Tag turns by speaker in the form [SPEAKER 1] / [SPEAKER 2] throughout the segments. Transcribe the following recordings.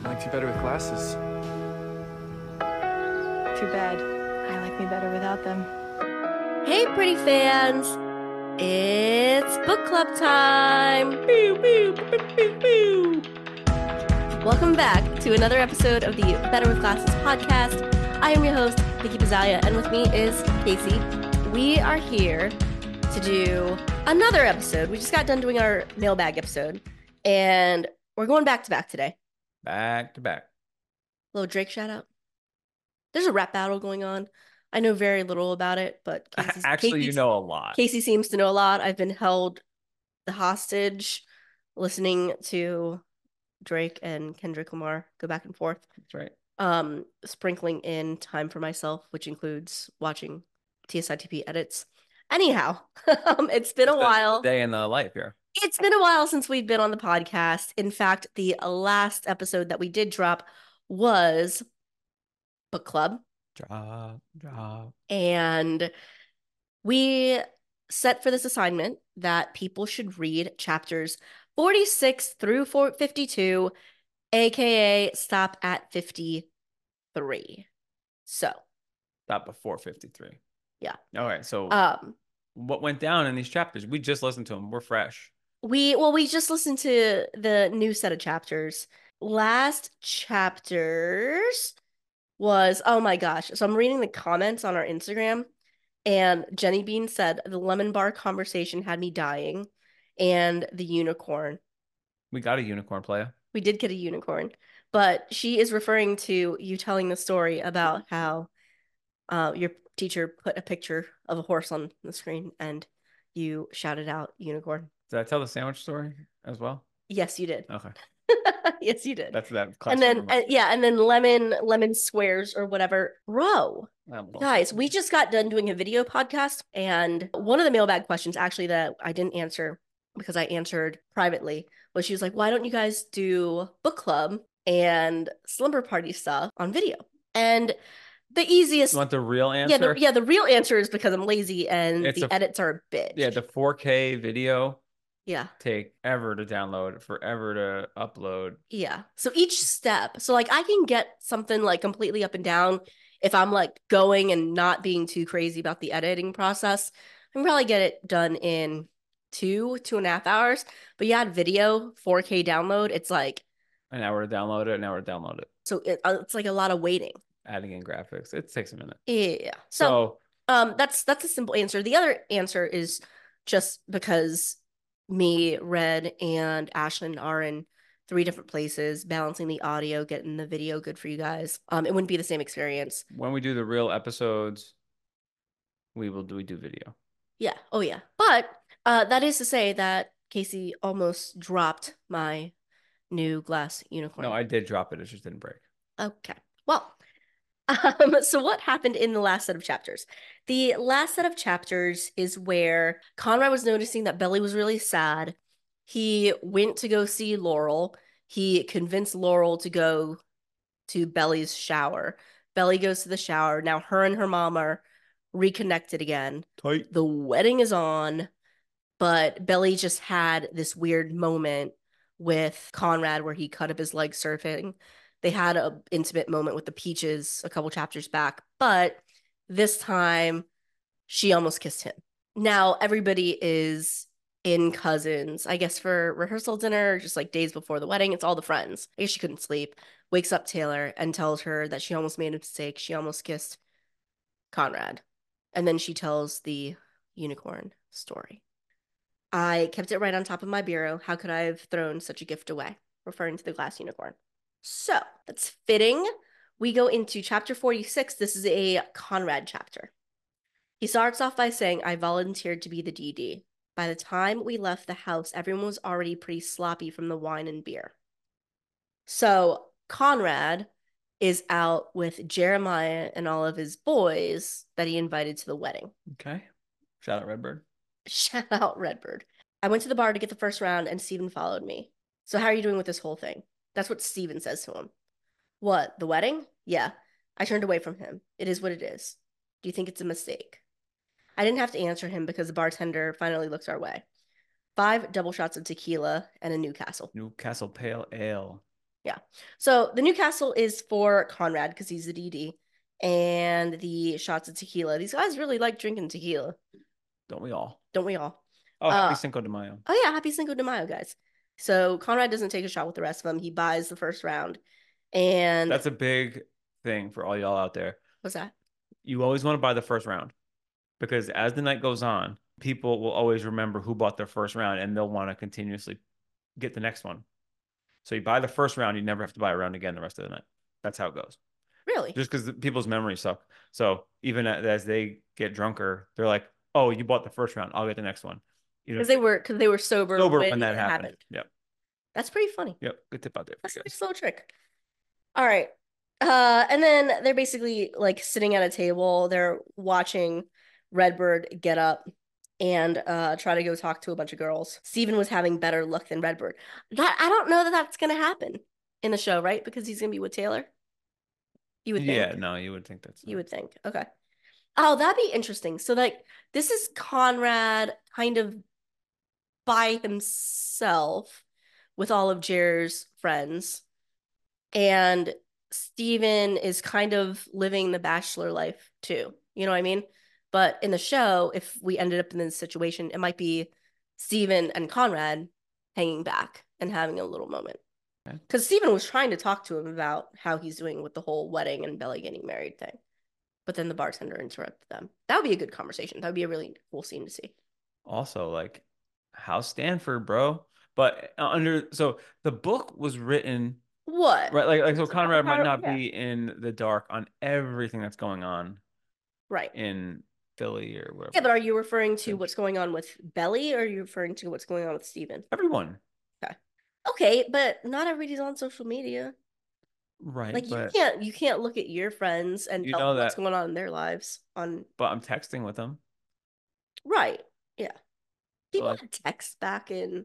[SPEAKER 1] I liked you better with glasses.
[SPEAKER 2] Too bad. I like me better without them.
[SPEAKER 3] Hey, pretty fans! It's book club time! Pew, pew, pew, pew, pew. Welcome back to another episode of the Better with Glasses podcast. I am your host, Vicky Bazzalia, and with me is Casey. We are here to do another episode. We just got done doing our mailbag episode, and we're going back to back today.
[SPEAKER 1] Back to back.
[SPEAKER 3] Little Drake shout out. There's a rap battle going on. I know very little about it, but
[SPEAKER 1] Actually, you know a lot.
[SPEAKER 3] Casey seems to know a lot. I've been held the hostage listening to Drake and Kendrick Lamar go back and forth.
[SPEAKER 1] That's right.
[SPEAKER 3] Sprinkling in time for myself, which includes watching TSITP edits. Anyhow, it's been a while.
[SPEAKER 1] Day in the life here.
[SPEAKER 3] It's been a while since we've been on the podcast. In fact, the last episode that we did drop was book club.
[SPEAKER 1] Drop.
[SPEAKER 3] And we set for this assignment that people should read chapters 46 through 52, aka stop at 53. So
[SPEAKER 1] Stop before 53.
[SPEAKER 3] Yeah.
[SPEAKER 1] All right. So what went down in these chapters? We just listened to them. We're fresh.
[SPEAKER 3] We just listened to the new set of chapters. Last chapters was, oh my gosh. So I'm reading the comments on our Instagram, and Jenny Bean said the lemon bar conversation had me dying, and the unicorn.
[SPEAKER 1] We got a unicorn player.
[SPEAKER 3] We did get a unicorn, but she is referring to you telling the story about how your teacher put a picture of a horse on the screen and you shouted out unicorn.
[SPEAKER 1] Did I tell the sandwich story as well?
[SPEAKER 3] Yes, you did.
[SPEAKER 1] Okay.
[SPEAKER 3] Yes, you did.
[SPEAKER 1] That's that.
[SPEAKER 3] And then and then lemon squares or whatever. Bro, guys, we just got done doing a video podcast, and one of the mailbag questions actually that I didn't answer because I answered privately was, she was like, why don't you guys do book club and slumber party stuff on video? And the easiest—
[SPEAKER 1] You want the real answer?
[SPEAKER 3] Yeah, the real answer is because I'm lazy and the edits are a bitch.
[SPEAKER 1] Yeah, the 4K video.
[SPEAKER 3] Yeah.
[SPEAKER 1] Take ever to download, forever to upload.
[SPEAKER 3] Yeah. So each step, so like I can get something like completely up and down if I'm like going and not being too crazy about the editing process. I can probably get it done in 2.5 hours. But you add video, 4K download, it's like
[SPEAKER 1] an hour to download it, an hour to download it.
[SPEAKER 3] So it's like a lot of waiting.
[SPEAKER 1] Adding in graphics, it takes a minute.
[SPEAKER 3] Yeah. So that's a simple answer. The other answer is just because me, Red, and Ashlyn are in 3 different places, balancing the audio, getting the video good for you guys. It wouldn't be the same experience.
[SPEAKER 1] When we do the real episodes, we do video.
[SPEAKER 3] Yeah. Oh yeah. But that is to say that Casey almost dropped my new glass unicorn.
[SPEAKER 1] No, I did drop it. It just didn't break.
[SPEAKER 3] Okay. Well, so what happened in the last set of chapters? The last set of chapters is where Conrad was noticing that Belly was really sad. He went to go see Laurel. He convinced Laurel to go to Belly's shower. Belly goes to the shower. Now her and her mom are reconnected again.
[SPEAKER 1] Tight.
[SPEAKER 3] The wedding is on, but Belly just had this weird moment with Conrad where he cut up his leg surfing. They had an intimate moment with the Peaches a couple chapters back, but this time she almost kissed him. Now everybody is in Cousins, I guess, for rehearsal dinner, just like days before the wedding. It's all the friends. I guess she couldn't sleep. Wakes up Taylor and tells her that she almost made a mistake. She almost kissed Conrad. And then she tells the unicorn story. I kept it right on top of my bureau. How could I have thrown such a gift away? Referring to the glass unicorn. So that's fitting. We go into chapter 46. This is a Conrad chapter. He starts off by saying, I volunteered to be the DD. By the time we left the house, everyone was already pretty sloppy from the wine and beer. So Conrad is out with Jeremiah and all of his boys that he invited to the wedding.
[SPEAKER 1] Okay. Shout out Redbird.
[SPEAKER 3] Shout out Redbird. I went to the bar to get the first round and Steven followed me. So how are you doing with this whole thing? That's what Steven says to him. What, the wedding? Yeah. I turned away from him. It is what it is. Do you think it's a mistake? I didn't have to answer him because the bartender finally looked our way. 5 double shots of tequila and a Newcastle.
[SPEAKER 1] Newcastle Pale Ale.
[SPEAKER 3] Yeah. So the new castle is for Conrad because he's the DD, and the shots of tequila. These guys really like drinking tequila,
[SPEAKER 1] Don't we all?
[SPEAKER 3] don't we all?
[SPEAKER 1] Oh, happy Cinco de Mayo.
[SPEAKER 3] Oh yeah, happy Cinco de Mayo, guys. So Conrad doesn't take a shot with the rest of them. He buys the first round. And
[SPEAKER 1] That's a big thing for all y'all out there.
[SPEAKER 3] what's that?
[SPEAKER 1] You always want to buy the first round because as the night goes on, people will always remember who bought their first round and they'll want to continuously get the next one. So you buy the first round, you never have to buy a round again the rest of the night. That's how it goes.
[SPEAKER 3] Really?
[SPEAKER 1] Just because people's memories suck. So even as they get drunker, they're like, "Oh, you bought the first round. I'll get the next one." You know,
[SPEAKER 3] Because they were sober
[SPEAKER 1] when that happened. Yep.
[SPEAKER 3] That's pretty funny.
[SPEAKER 1] Yep. Good tip out there for
[SPEAKER 3] That's
[SPEAKER 1] you
[SPEAKER 3] a
[SPEAKER 1] guys.
[SPEAKER 3] nice little trick. All right. And then they're basically like sitting at a table. They're watching Redbird get up and try to go talk to a bunch of girls. Steven was having better luck than Redbird. That I don't know that that's gonna happen in the show, right? Because he's gonna be with Taylor. You would think.
[SPEAKER 1] Yeah, no, you would think that's
[SPEAKER 3] You would think. Okay. Oh, that'd be interesting. So like this is Conrad kind of by himself with all of Jer's friends. And Steven is kind of living the bachelor life too. You know what I mean? But in the show, if we ended up in this situation, it might be Steven and Conrad hanging back and having a little moment.
[SPEAKER 1] Okay.
[SPEAKER 3] Because Steven was trying to talk to him about how he's doing with the whole wedding and Belly getting married thing. But then the bartender interrupted them. That would be a good conversation. That would be a really cool scene to see.
[SPEAKER 1] also like how's Stanford, bro? But so the book was written
[SPEAKER 3] What?
[SPEAKER 1] right, like so Conrad might not
[SPEAKER 3] Yeah.
[SPEAKER 1] be in the dark on everything that's going on
[SPEAKER 3] Right.
[SPEAKER 1] in Philly or wherever.
[SPEAKER 3] Yeah, but are you referring to what's going on with Belly or are you referring to what's going on with Steven?
[SPEAKER 1] Everyone.
[SPEAKER 3] Okay. Okay, but not everybody's on social media.
[SPEAKER 1] Right,
[SPEAKER 3] Like
[SPEAKER 1] but
[SPEAKER 3] you can't look at your friends and
[SPEAKER 1] you
[SPEAKER 3] tell
[SPEAKER 1] know
[SPEAKER 3] what's
[SPEAKER 1] that,
[SPEAKER 3] going on in their lives on
[SPEAKER 1] but I'm texting with them.
[SPEAKER 3] right. Yeah.
[SPEAKER 1] So
[SPEAKER 3] People
[SPEAKER 1] like,
[SPEAKER 3] had text back in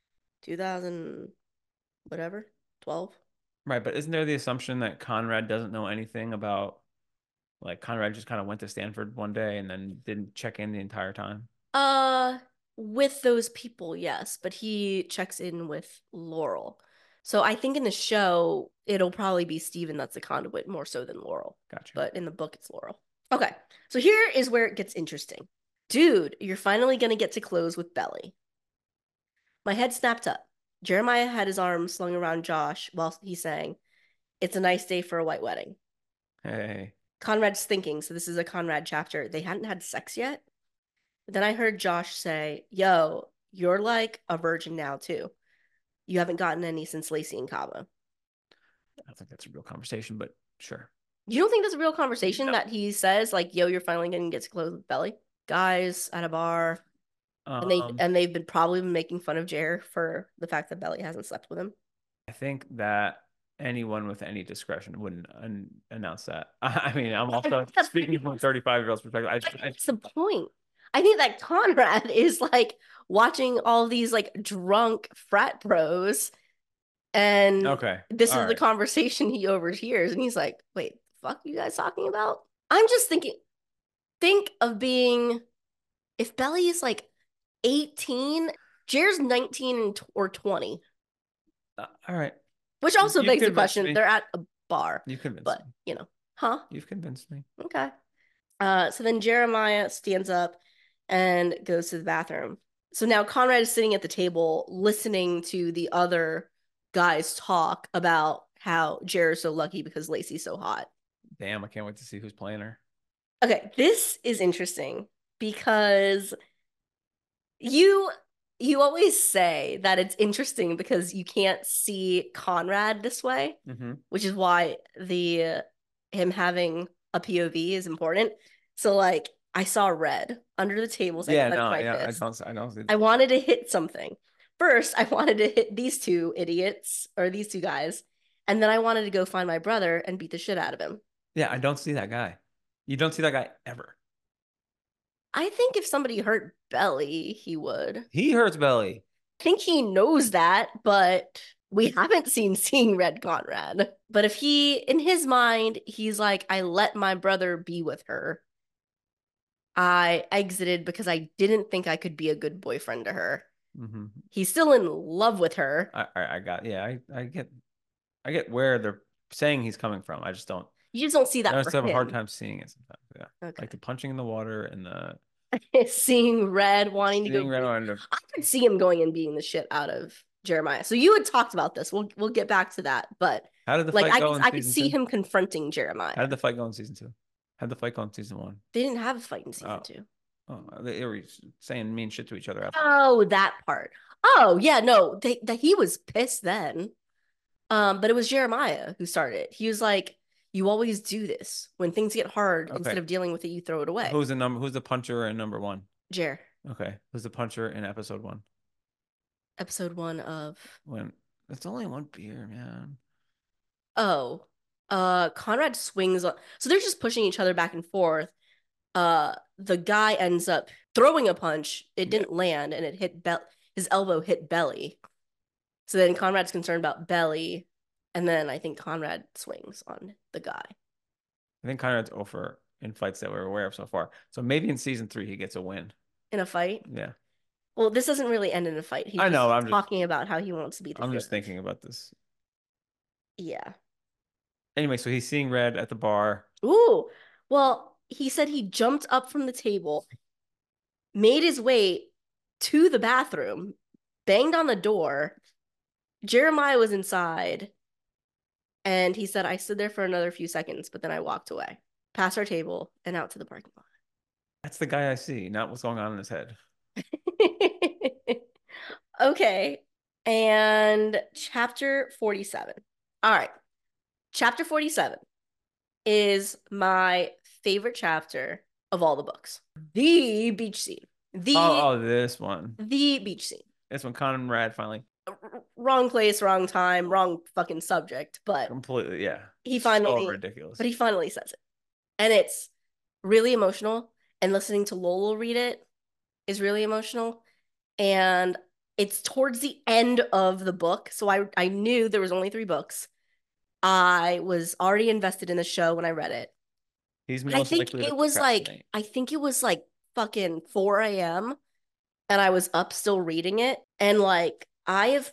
[SPEAKER 3] 2000 whatever, 12.
[SPEAKER 1] right, but isn't there the assumption that Conrad doesn't know anything about like Conrad just kind of went to Stanford one day and then didn't check in the entire time?
[SPEAKER 3] Uh, with those people, yes, but he checks in with Laurel. So I think in the show, it'll probably be Steven that's the conduit more so than Laurel.
[SPEAKER 1] Gotcha.
[SPEAKER 3] But in the book, it's Laurel. Okay, so here is where it gets interesting. Dude, you're finally gonna get to close with Belly. My head snapped up. Jeremiah had his arm slung around Josh while he sang, "It's a nice day for a white wedding."
[SPEAKER 1] Hey.
[SPEAKER 3] Conrad's thinking, so this is a Conrad chapter. They hadn't had sex yet. Then I heard Josh say, "Yo, you're like a virgin now, too. You haven't gotten any since Lacey and Cabo."
[SPEAKER 1] I don't think that's a real conversation, but sure.
[SPEAKER 3] You don't think that's a real conversation
[SPEAKER 1] No.
[SPEAKER 3] that he says, like, "Yo, you're finally gonna get to close with Belly"? Guys at a bar, and they've been probably been making fun of Jer for the fact that Belly hasn't slept with him.
[SPEAKER 1] I think that anyone with any discretion wouldn't announce that. I mean, I'm also speaking from a 35-year-old's perspective.
[SPEAKER 3] That's the point. I think that Conrad is like watching all these like drunk frat bros, and
[SPEAKER 1] Okay.
[SPEAKER 3] this
[SPEAKER 1] All
[SPEAKER 3] is the
[SPEAKER 1] right.
[SPEAKER 3] conversation he overhears, and he's like, "Wait, fuck, you guys talking about?" I'm just thinking, think of being if Belly is like 18, Jer's 19 or 20,
[SPEAKER 1] All right.
[SPEAKER 3] which also
[SPEAKER 1] You've
[SPEAKER 3] begs the
[SPEAKER 1] convinced
[SPEAKER 3] question.
[SPEAKER 1] me.
[SPEAKER 3] They're at a bar,
[SPEAKER 1] You've convinced
[SPEAKER 3] but
[SPEAKER 1] me.
[SPEAKER 3] you know, huh?
[SPEAKER 1] You've convinced me.
[SPEAKER 3] Okay. So then Jeremiah stands up and goes to the bathroom. So now Conrad is sitting at the table listening to the other guys talk about how Jer's so lucky because Lacey's so hot.
[SPEAKER 1] Damn, I can't wait to see who's playing her.
[SPEAKER 3] Okay, this is interesting because you always say that it's interesting because you can't see Conrad this way, which is why the him having a POV is important. So like I saw red under the tables.
[SPEAKER 1] Yeah,
[SPEAKER 3] I
[SPEAKER 1] no,
[SPEAKER 3] my
[SPEAKER 1] yeah,
[SPEAKER 3] fist.
[SPEAKER 1] I don't see
[SPEAKER 3] I wanted to hit something. First, I wanted to hit these two idiots or these two guys, and then I wanted to go find my brother and beat the shit out of him.
[SPEAKER 1] Yeah, I don't see that guy. You don't see that guy ever.
[SPEAKER 3] I think if somebody hurt Belly, he would.
[SPEAKER 1] He hurts Belly.
[SPEAKER 3] I think he knows that, but we haven't seen Seeing Red Conrad. But if he, in his mind, he's like, I let my brother be with her. I exited because I didn't think I could be a good boyfriend to her. He's still in love with her.
[SPEAKER 1] I got, yeah, I get. I get where they're saying he's coming from. I just don't.
[SPEAKER 3] You just don't see
[SPEAKER 1] I
[SPEAKER 3] that
[SPEAKER 1] just
[SPEAKER 3] for
[SPEAKER 1] have a hard
[SPEAKER 3] him.
[SPEAKER 1] time seeing it sometimes. Yeah,
[SPEAKER 3] Okay.
[SPEAKER 1] like the punching in the water and the
[SPEAKER 3] Seeing Red wanting to
[SPEAKER 1] seeing
[SPEAKER 3] go.
[SPEAKER 1] red on.
[SPEAKER 3] I could see him going and beating the shit out of Jeremiah. So you had talked about this. We'll get back to that, but
[SPEAKER 1] How did the
[SPEAKER 3] like
[SPEAKER 1] fight go in
[SPEAKER 3] I could
[SPEAKER 1] season
[SPEAKER 3] see
[SPEAKER 1] two?
[SPEAKER 3] him confronting
[SPEAKER 1] How
[SPEAKER 3] Jeremiah.
[SPEAKER 1] did the fight go in season two? How did the fight go in season one?
[SPEAKER 3] They didn't have a fight in season
[SPEAKER 1] Oh.
[SPEAKER 3] 2.
[SPEAKER 1] Oh, they were saying mean shit to each other.
[SPEAKER 3] Oh, that part. Oh yeah, no, he was pissed then. But it was Jeremiah who started. He was like, "You always do this. When things get hard,
[SPEAKER 1] Okay.
[SPEAKER 3] instead of dealing with it, you throw it away."
[SPEAKER 1] Who's the puncher in number one?
[SPEAKER 3] Jer.
[SPEAKER 1] Okay. Who's the puncher in episode one?
[SPEAKER 3] Episode 1 of.
[SPEAKER 1] When it's only one beer, man.
[SPEAKER 3] Oh, Conrad swings on. So they're just pushing each other back and forth. The guy ends up throwing a punch. It didn't land, and it hit his elbow hit Belly. So then Conrad's concerned about Belly, and then I think Conrad swings on the guy.
[SPEAKER 1] I think Conrad's over in fights that we're aware of so far. So maybe in season 3 he gets a win.
[SPEAKER 3] In a fight?
[SPEAKER 1] Yeah.
[SPEAKER 3] Well, this doesn't really end in a fight. He's
[SPEAKER 1] I know.
[SPEAKER 3] I'm talking about how he wants to be the
[SPEAKER 1] I'm
[SPEAKER 3] hero.
[SPEAKER 1] just thinking about this.
[SPEAKER 3] Yeah.
[SPEAKER 1] Anyway, so he's seeing Red at the bar.
[SPEAKER 3] Ooh. Well, he said he jumped up from the table, made his way to the bathroom, banged on the door. Jeremiah was inside. And he said, I stood there for another few seconds, but then I walked away, past our table and out to the parking lot.
[SPEAKER 1] That's the guy I see, not what's going on in his head.
[SPEAKER 3] Okay. And chapter 47. All right. Chapter 47 is my favorite chapter of all the books. The beach scene.
[SPEAKER 1] This one.
[SPEAKER 3] The beach scene.
[SPEAKER 1] It's when Conrad finally.
[SPEAKER 3] Wrong place, wrong time, wrong fucking subject, but
[SPEAKER 1] completely, yeah.
[SPEAKER 3] He finally
[SPEAKER 1] so ridiculous.
[SPEAKER 3] But he finally says it. And it's really emotional. And listening to Lolo read it is really emotional. And it's towards the end of the book. So I knew there was only 3 books. I was already invested in the show when I read it.
[SPEAKER 1] He's
[SPEAKER 3] I think it was like fucking 4 a.m. and I was up still reading it. And like I have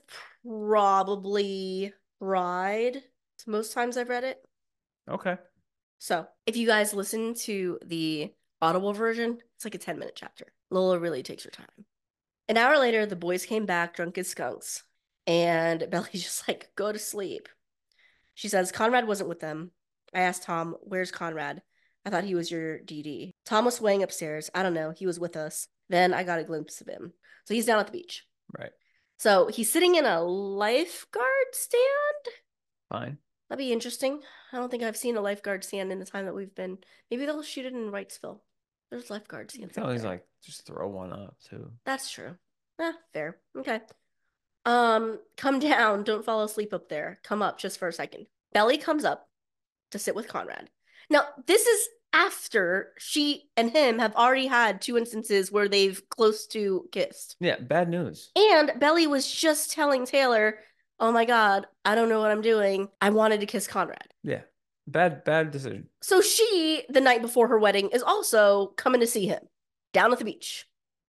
[SPEAKER 3] probably cried most times I've read it.
[SPEAKER 1] Okay.
[SPEAKER 3] So if you guys listen to the Audible version, it's like a 10-minute chapter. Lola really takes her time. An hour later, the boys came back drunk as skunks, and Belly's just like, go to sleep. She says, Conrad wasn't with them. I asked Tom, where's Conrad? I thought he was your DD. Tom was swaying upstairs. I don't know. He was with us. Then I got a glimpse of him. So he's down at the beach.
[SPEAKER 1] Right.
[SPEAKER 3] So he's sitting in a lifeguard stand.
[SPEAKER 1] Fine.
[SPEAKER 3] That'd be interesting. I don't think I've seen a lifeguard stand in the time that we've been. Maybe they'll shoot it in Wrightsville. There's lifeguard stands.
[SPEAKER 1] He's like, just throw one up too.
[SPEAKER 3] That's true. Fair. Okay. Come down. Don't fall asleep up there. Come up just for a second. Belly comes up to sit with Conrad. Now, this is after she and him have already had 2 instances where they've close to kissed.
[SPEAKER 1] Yeah, bad news.
[SPEAKER 3] And Belly was just telling Taylor, oh my God, I don't know what I'm doing. I wanted to kiss Conrad.
[SPEAKER 1] Yeah. Bad decision.
[SPEAKER 3] So she, the night before her wedding, is also coming to see him down at the beach.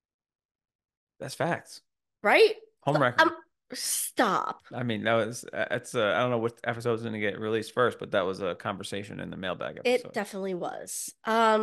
[SPEAKER 1] That's facts.
[SPEAKER 3] Right?
[SPEAKER 1] Home record.
[SPEAKER 3] Stop.
[SPEAKER 1] I mean, it's I don't know what episode is going to get released first, but that was a conversation in the mailbag episode.
[SPEAKER 3] It definitely was.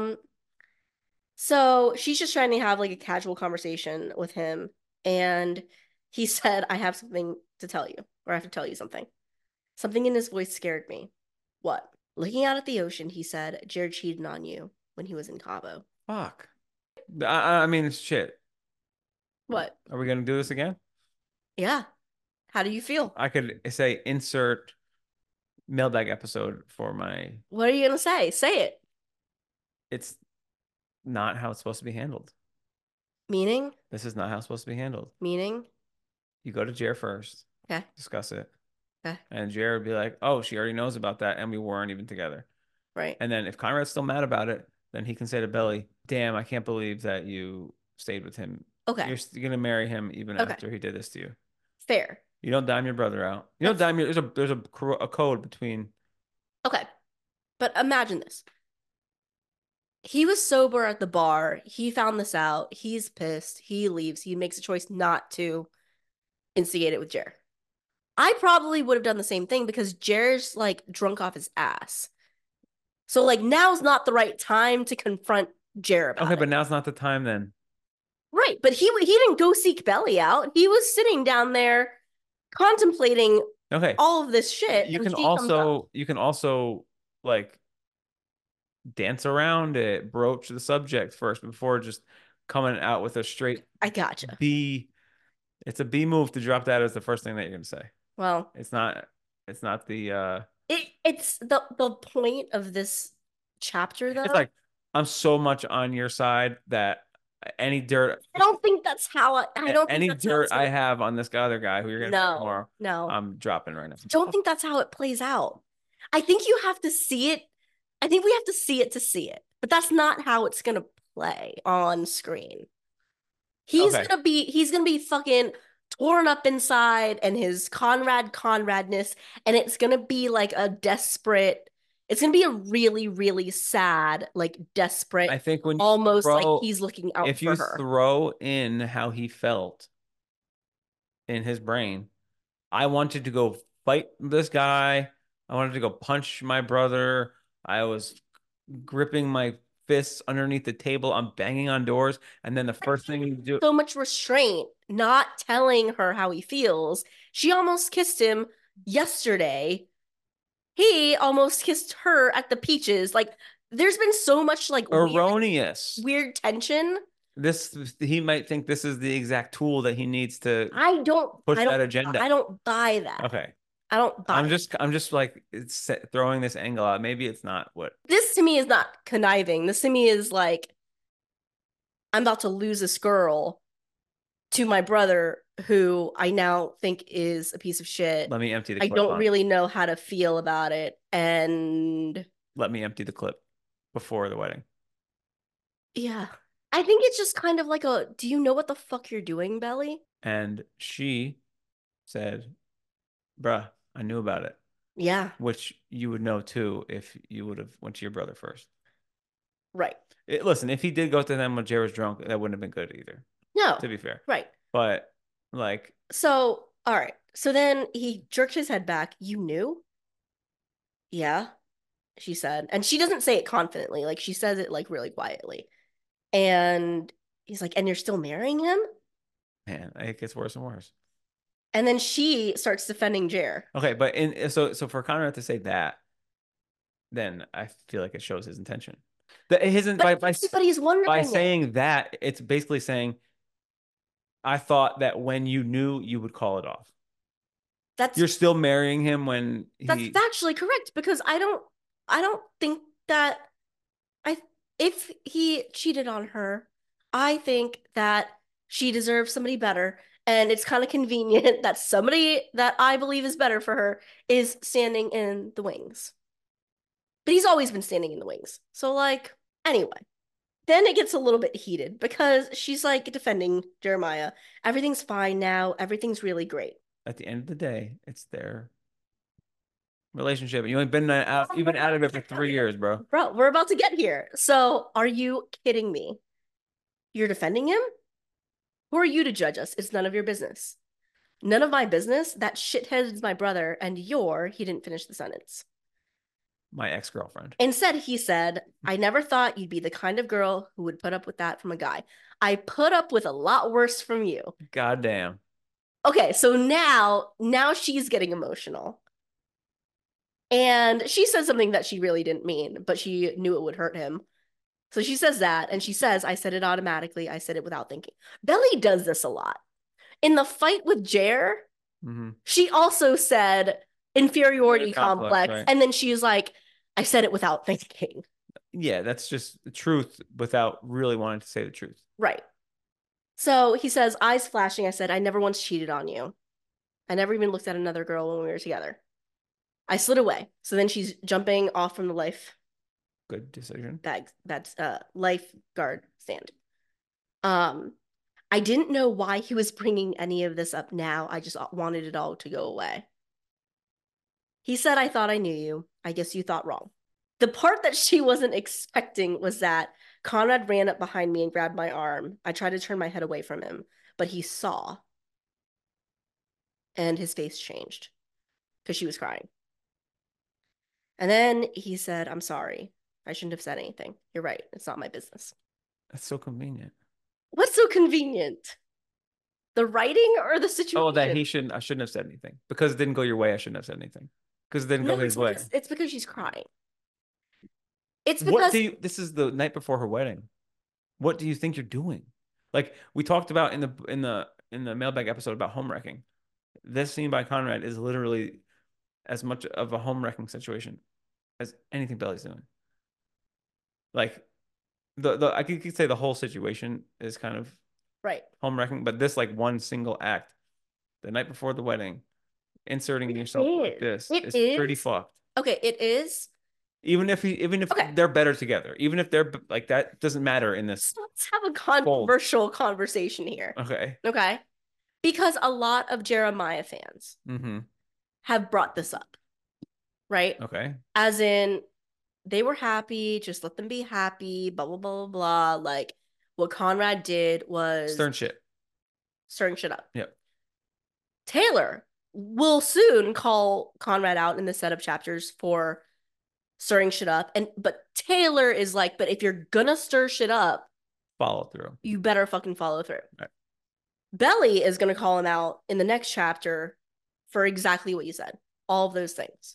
[SPEAKER 3] So she's just trying to have like a casual conversation with him, and he said, I have something to tell you, or I have to tell you something. Something in his voice scared me. What? Looking out at the ocean, he said, Jared cheated on you when he was in Cabo.
[SPEAKER 1] Fuck. I mean, shit.
[SPEAKER 3] What?
[SPEAKER 1] Are we going to do this again?
[SPEAKER 3] Yeah. How do you feel?
[SPEAKER 1] I could say insert mailbag episode for my.
[SPEAKER 3] What are you going to say? Say it.
[SPEAKER 1] It's not how it's supposed to be handled.
[SPEAKER 3] Meaning?
[SPEAKER 1] This is not how it's supposed to be handled.
[SPEAKER 3] Meaning?
[SPEAKER 1] You go to Jer first.
[SPEAKER 3] Okay.
[SPEAKER 1] Discuss it.
[SPEAKER 3] Okay.
[SPEAKER 1] And Jer would be like, oh, she already knows about that, and we weren't even together.
[SPEAKER 3] Right.
[SPEAKER 1] And then if Conrad's still mad about it, then he can say to Belly, damn, I can't believe that you stayed with him.
[SPEAKER 3] Okay.
[SPEAKER 1] You're going to marry him even after he did this to you.
[SPEAKER 3] Fair.
[SPEAKER 1] You don't dime your brother out. You don't dime your, there's a code between.
[SPEAKER 3] Okay. But imagine this. He was sober at the bar. He found this out. He's pissed. He leaves. He makes a choice not to instigate it with Jer. I probably would have done the same thing because Jer's like drunk off his ass. So like now's not the right time to confront Jer about
[SPEAKER 1] Okay,
[SPEAKER 3] it.
[SPEAKER 1] but now's not the time then.
[SPEAKER 3] Right, but he didn't go seek Belly out. He was sitting down there contemplating
[SPEAKER 1] Okay.
[SPEAKER 3] all of this shit.
[SPEAKER 1] You
[SPEAKER 3] and
[SPEAKER 1] can
[SPEAKER 3] she comes up.
[SPEAKER 1] also like dance around it, broach the subject first before just coming out with a straight
[SPEAKER 3] I gotcha.
[SPEAKER 1] B. It's a B move to drop that as the first thing that you're gonna say.
[SPEAKER 3] Well,
[SPEAKER 1] It's not the
[SPEAKER 3] it's the point of this chapter
[SPEAKER 1] it's
[SPEAKER 3] though.
[SPEAKER 1] like I'm so much on your side that any dirt
[SPEAKER 3] I don't think that's how I don't think
[SPEAKER 1] any
[SPEAKER 3] that's how
[SPEAKER 1] dirt
[SPEAKER 3] it's
[SPEAKER 1] I
[SPEAKER 3] gonna,
[SPEAKER 1] have on this other guy who you're gonna
[SPEAKER 3] no,
[SPEAKER 1] tomorrow,
[SPEAKER 3] no.
[SPEAKER 1] I'm dropping right now.
[SPEAKER 3] Don't think that's how it plays out. I think you have to see it. I think we have to see it to see it. But that's not how it's gonna play on screen.
[SPEAKER 1] Okay.
[SPEAKER 3] He's gonna be fucking torn up inside and his Conradness, and it's gonna be like a desperate, it's gonna be a really, really sad, like desperate,
[SPEAKER 1] I think when you
[SPEAKER 3] almost like
[SPEAKER 1] throw
[SPEAKER 3] he's looking out
[SPEAKER 1] if
[SPEAKER 3] for
[SPEAKER 1] you
[SPEAKER 3] her.
[SPEAKER 1] throw in how he felt in his brain, I wanted to go fight this guy. I wanted to go punch my brother. I was gripping my fists underneath the table. I'm banging on doors. And then the first thing you do,
[SPEAKER 3] So much restraint, not telling her how he feels. She almost kissed him yesterday. He almost kissed her at the Peaches. Like, there's been so much like
[SPEAKER 1] erroneous.
[SPEAKER 3] weird tension.
[SPEAKER 1] He might think this is the exact tool that he needs to push
[SPEAKER 3] I
[SPEAKER 1] that
[SPEAKER 3] don't
[SPEAKER 1] agenda.
[SPEAKER 3] I don't buy that.
[SPEAKER 1] Okay.
[SPEAKER 3] I don't buy
[SPEAKER 1] I'm just like it's throwing this angle out. Maybe it's not what.
[SPEAKER 3] this to me is not conniving. This to me is like I'm about to lose this girl to my brother who I now think is a piece of shit.
[SPEAKER 1] Let me empty the
[SPEAKER 3] I
[SPEAKER 1] clip
[SPEAKER 3] don't
[SPEAKER 1] on.
[SPEAKER 3] really know how to feel about it. And
[SPEAKER 1] Let me empty the clip before the wedding.
[SPEAKER 3] yeah. I think it's just kind of like a do you know what the fuck you're doing, Belly?
[SPEAKER 1] And she said, bruh, I knew about it.
[SPEAKER 3] Yeah.
[SPEAKER 1] Which you would know too if you would have went to your brother first.
[SPEAKER 3] Right.
[SPEAKER 1] Listen, if he did go to them when Jay was drunk, that wouldn't have been good either,
[SPEAKER 3] No.
[SPEAKER 1] to be fair.
[SPEAKER 3] Right.
[SPEAKER 1] But like,
[SPEAKER 3] so all right. So then he jerked his head back. You knew? Yeah, she said. And she doesn't say it confidently. Like she says it like really quietly. And he's like, and you're still marrying him?
[SPEAKER 1] man, it gets worse and worse.
[SPEAKER 3] And then she starts defending Jer.
[SPEAKER 1] Okay, but so for Conrad to say that, then I feel like it shows his intention. That his
[SPEAKER 3] But everybody's wondering
[SPEAKER 1] by
[SPEAKER 3] it.
[SPEAKER 1] saying that, it's basically saying, I thought that when you knew, you would call it off. You're still marrying him when
[SPEAKER 3] that's factually correct because I don't think that if he cheated on her, I think that she deserves somebody better. And it's kind of convenient that somebody that I believe is better for her is standing in the wings. But he's always been standing in the wings. So, like, anyway, then it gets a little bit heated because she's like defending Jeremiah. Everything's fine now. Everything's really great.
[SPEAKER 1] At the end of the day, it's their relationship. You've been out of it for 3 years, bro.
[SPEAKER 3] Bro, we're about to get here. So, are you kidding me? You're defending him? Who are you to judge us? It's none of your business. None of my business. That shithead is my brother, and he didn't finish the sentence.
[SPEAKER 1] My ex-girlfriend.
[SPEAKER 3] Instead, he said, I never thought you'd be the kind of girl who would put up with that from a guy. I put up with a lot worse from you.
[SPEAKER 1] Goddamn.
[SPEAKER 3] Okay, so now she's getting emotional. And she says something that she really didn't mean, but she knew it would hurt him. So she says that, and she says, I said it automatically. I said it without thinking. Belly does this a lot. In the fight with Jer, she also said inferiority complex, right? And then she's like, I said it without thinking.
[SPEAKER 1] Yeah, that's just the truth without really wanting to say the truth.
[SPEAKER 3] Right. So he says, eyes flashing, I said, I never once cheated on you. I never even looked at another girl when we were together. I slid away. So then she's jumping off from the life.
[SPEAKER 1] Good decision.
[SPEAKER 3] That's lifeguard stand. I didn't know why he was bringing any of this up now. I just wanted it all to go away. He said, I thought I knew you. I guess you thought wrong. The part that she wasn't expecting was that Conrad ran up behind me and grabbed my arm. I tried to turn my head away from him, but he saw. and his face changed because she was crying. And then he said, I'm sorry. I shouldn't have said anything. You're right. It's not my business.
[SPEAKER 1] That's so convenient.
[SPEAKER 3] What's so convenient? The writing or the situation?
[SPEAKER 1] Oh, that I shouldn't have said anything. Because it didn't go your way, I shouldn't have said anything. Because it didn't go his way.
[SPEAKER 3] It's because she's crying. It's
[SPEAKER 1] What
[SPEAKER 3] because
[SPEAKER 1] do you, this is the night before her wedding. What do you think you're doing? Like we talked about in the mailbag episode about home wrecking. This scene by Conrad is literally as much of a home wrecking situation as anything Belly's doing. Like the I could say the whole situation is kind of
[SPEAKER 3] right.
[SPEAKER 1] home wrecking, but this like one single act, the night before the wedding, inserting yourself like this is pretty fucked.
[SPEAKER 3] Okay, it is.
[SPEAKER 1] Even if
[SPEAKER 3] Okay.
[SPEAKER 1] they're better together, even if they're like that doesn't matter in this.
[SPEAKER 3] So let's have a controversial conversation here.
[SPEAKER 1] Okay.
[SPEAKER 3] Okay. Because a lot of Jeremiah fans have brought this up, right?
[SPEAKER 1] Okay.
[SPEAKER 3] As in, they were happy, just let them be happy, blah, blah, blah, blah, blah. Like, what Conrad did was
[SPEAKER 1] Stirring shit
[SPEAKER 3] up.
[SPEAKER 1] Yep.
[SPEAKER 3] Taylor will soon call Conrad out in the setup chapters for stirring shit up. But Taylor is like, but if you're gonna stir shit up,
[SPEAKER 1] follow through.
[SPEAKER 3] You better fucking follow through.
[SPEAKER 1] Right.
[SPEAKER 3] Belly is gonna call him out in the next chapter for exactly what you said. All of those things.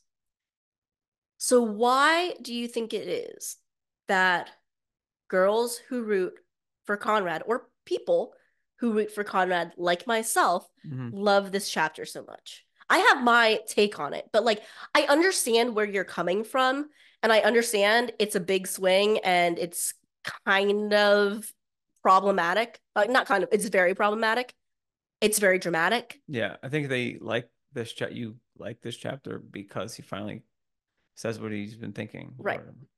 [SPEAKER 3] So why do you think it is that girls who root for Conrad or people who root for Conrad, like myself, love this chapter so much? I have my take on it, but like I understand where you're coming from, and I understand it's a big swing and it's kind of problematic. Not kind of, it's very problematic. It's very dramatic.
[SPEAKER 1] Yeah, I think they like this chat. You like this chapter because he finally says what he's been thinking.
[SPEAKER 3] Right.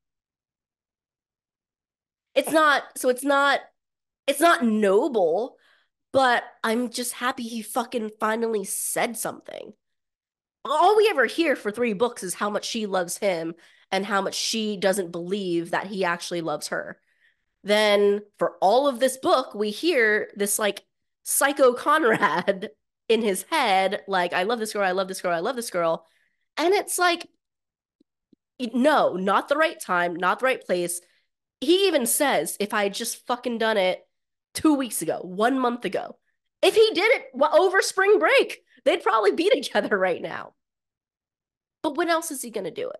[SPEAKER 3] It's not noble, but I'm just happy he fucking finally said something. All we ever hear for 3 books is how much she loves him and how much she doesn't believe that he actually loves her. Then for all of this book, we hear this like psycho Conrad in his head, like, I love this girl, I love this girl, I love this girl. And it's like, no, not the right time, not the right place. He even says, if I had just fucking done it 2 weeks ago, 1 month ago, if he did it over spring break, they'd probably be together right now. But when else is he going to do it?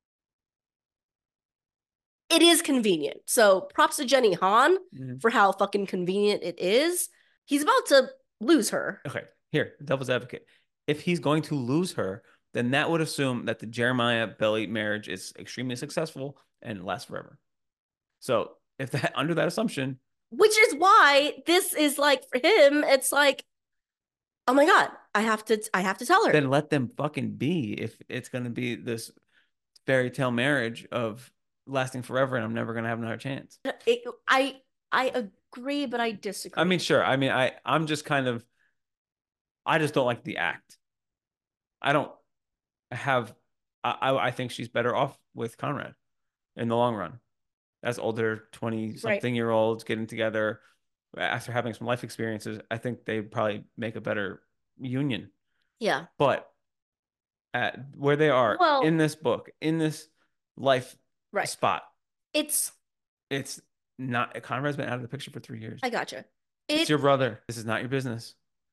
[SPEAKER 3] It is convenient. So props to Jenny Han for how fucking convenient it is. He's about to lose her.
[SPEAKER 1] Okay, here, devil's advocate. If he's going to lose her, then that would assume that the Jeremiah Belly marriage is extremely successful and lasts forever. So if that under that assumption,
[SPEAKER 3] which is why this is like for him, it's like, oh my God, I have to tell her.
[SPEAKER 1] Then let them fucking be. If it's going to be this fairy tale marriage of lasting forever and I'm never going to have another chance.
[SPEAKER 3] I agree, but I disagree.
[SPEAKER 1] I mean, sure. I mean, I'm just kind of, I just don't like the act. I don't have, I think she's better off with Conrad in the long run. As older 20-something-year-olds getting together after having some life experiences, I think they probably make a better union.
[SPEAKER 3] Yeah.
[SPEAKER 1] But at where they are in this book, in this life spot, it's not. Conrad's been out of the picture for 3 years.
[SPEAKER 3] I gotcha.
[SPEAKER 1] It's your brother. This is not your business.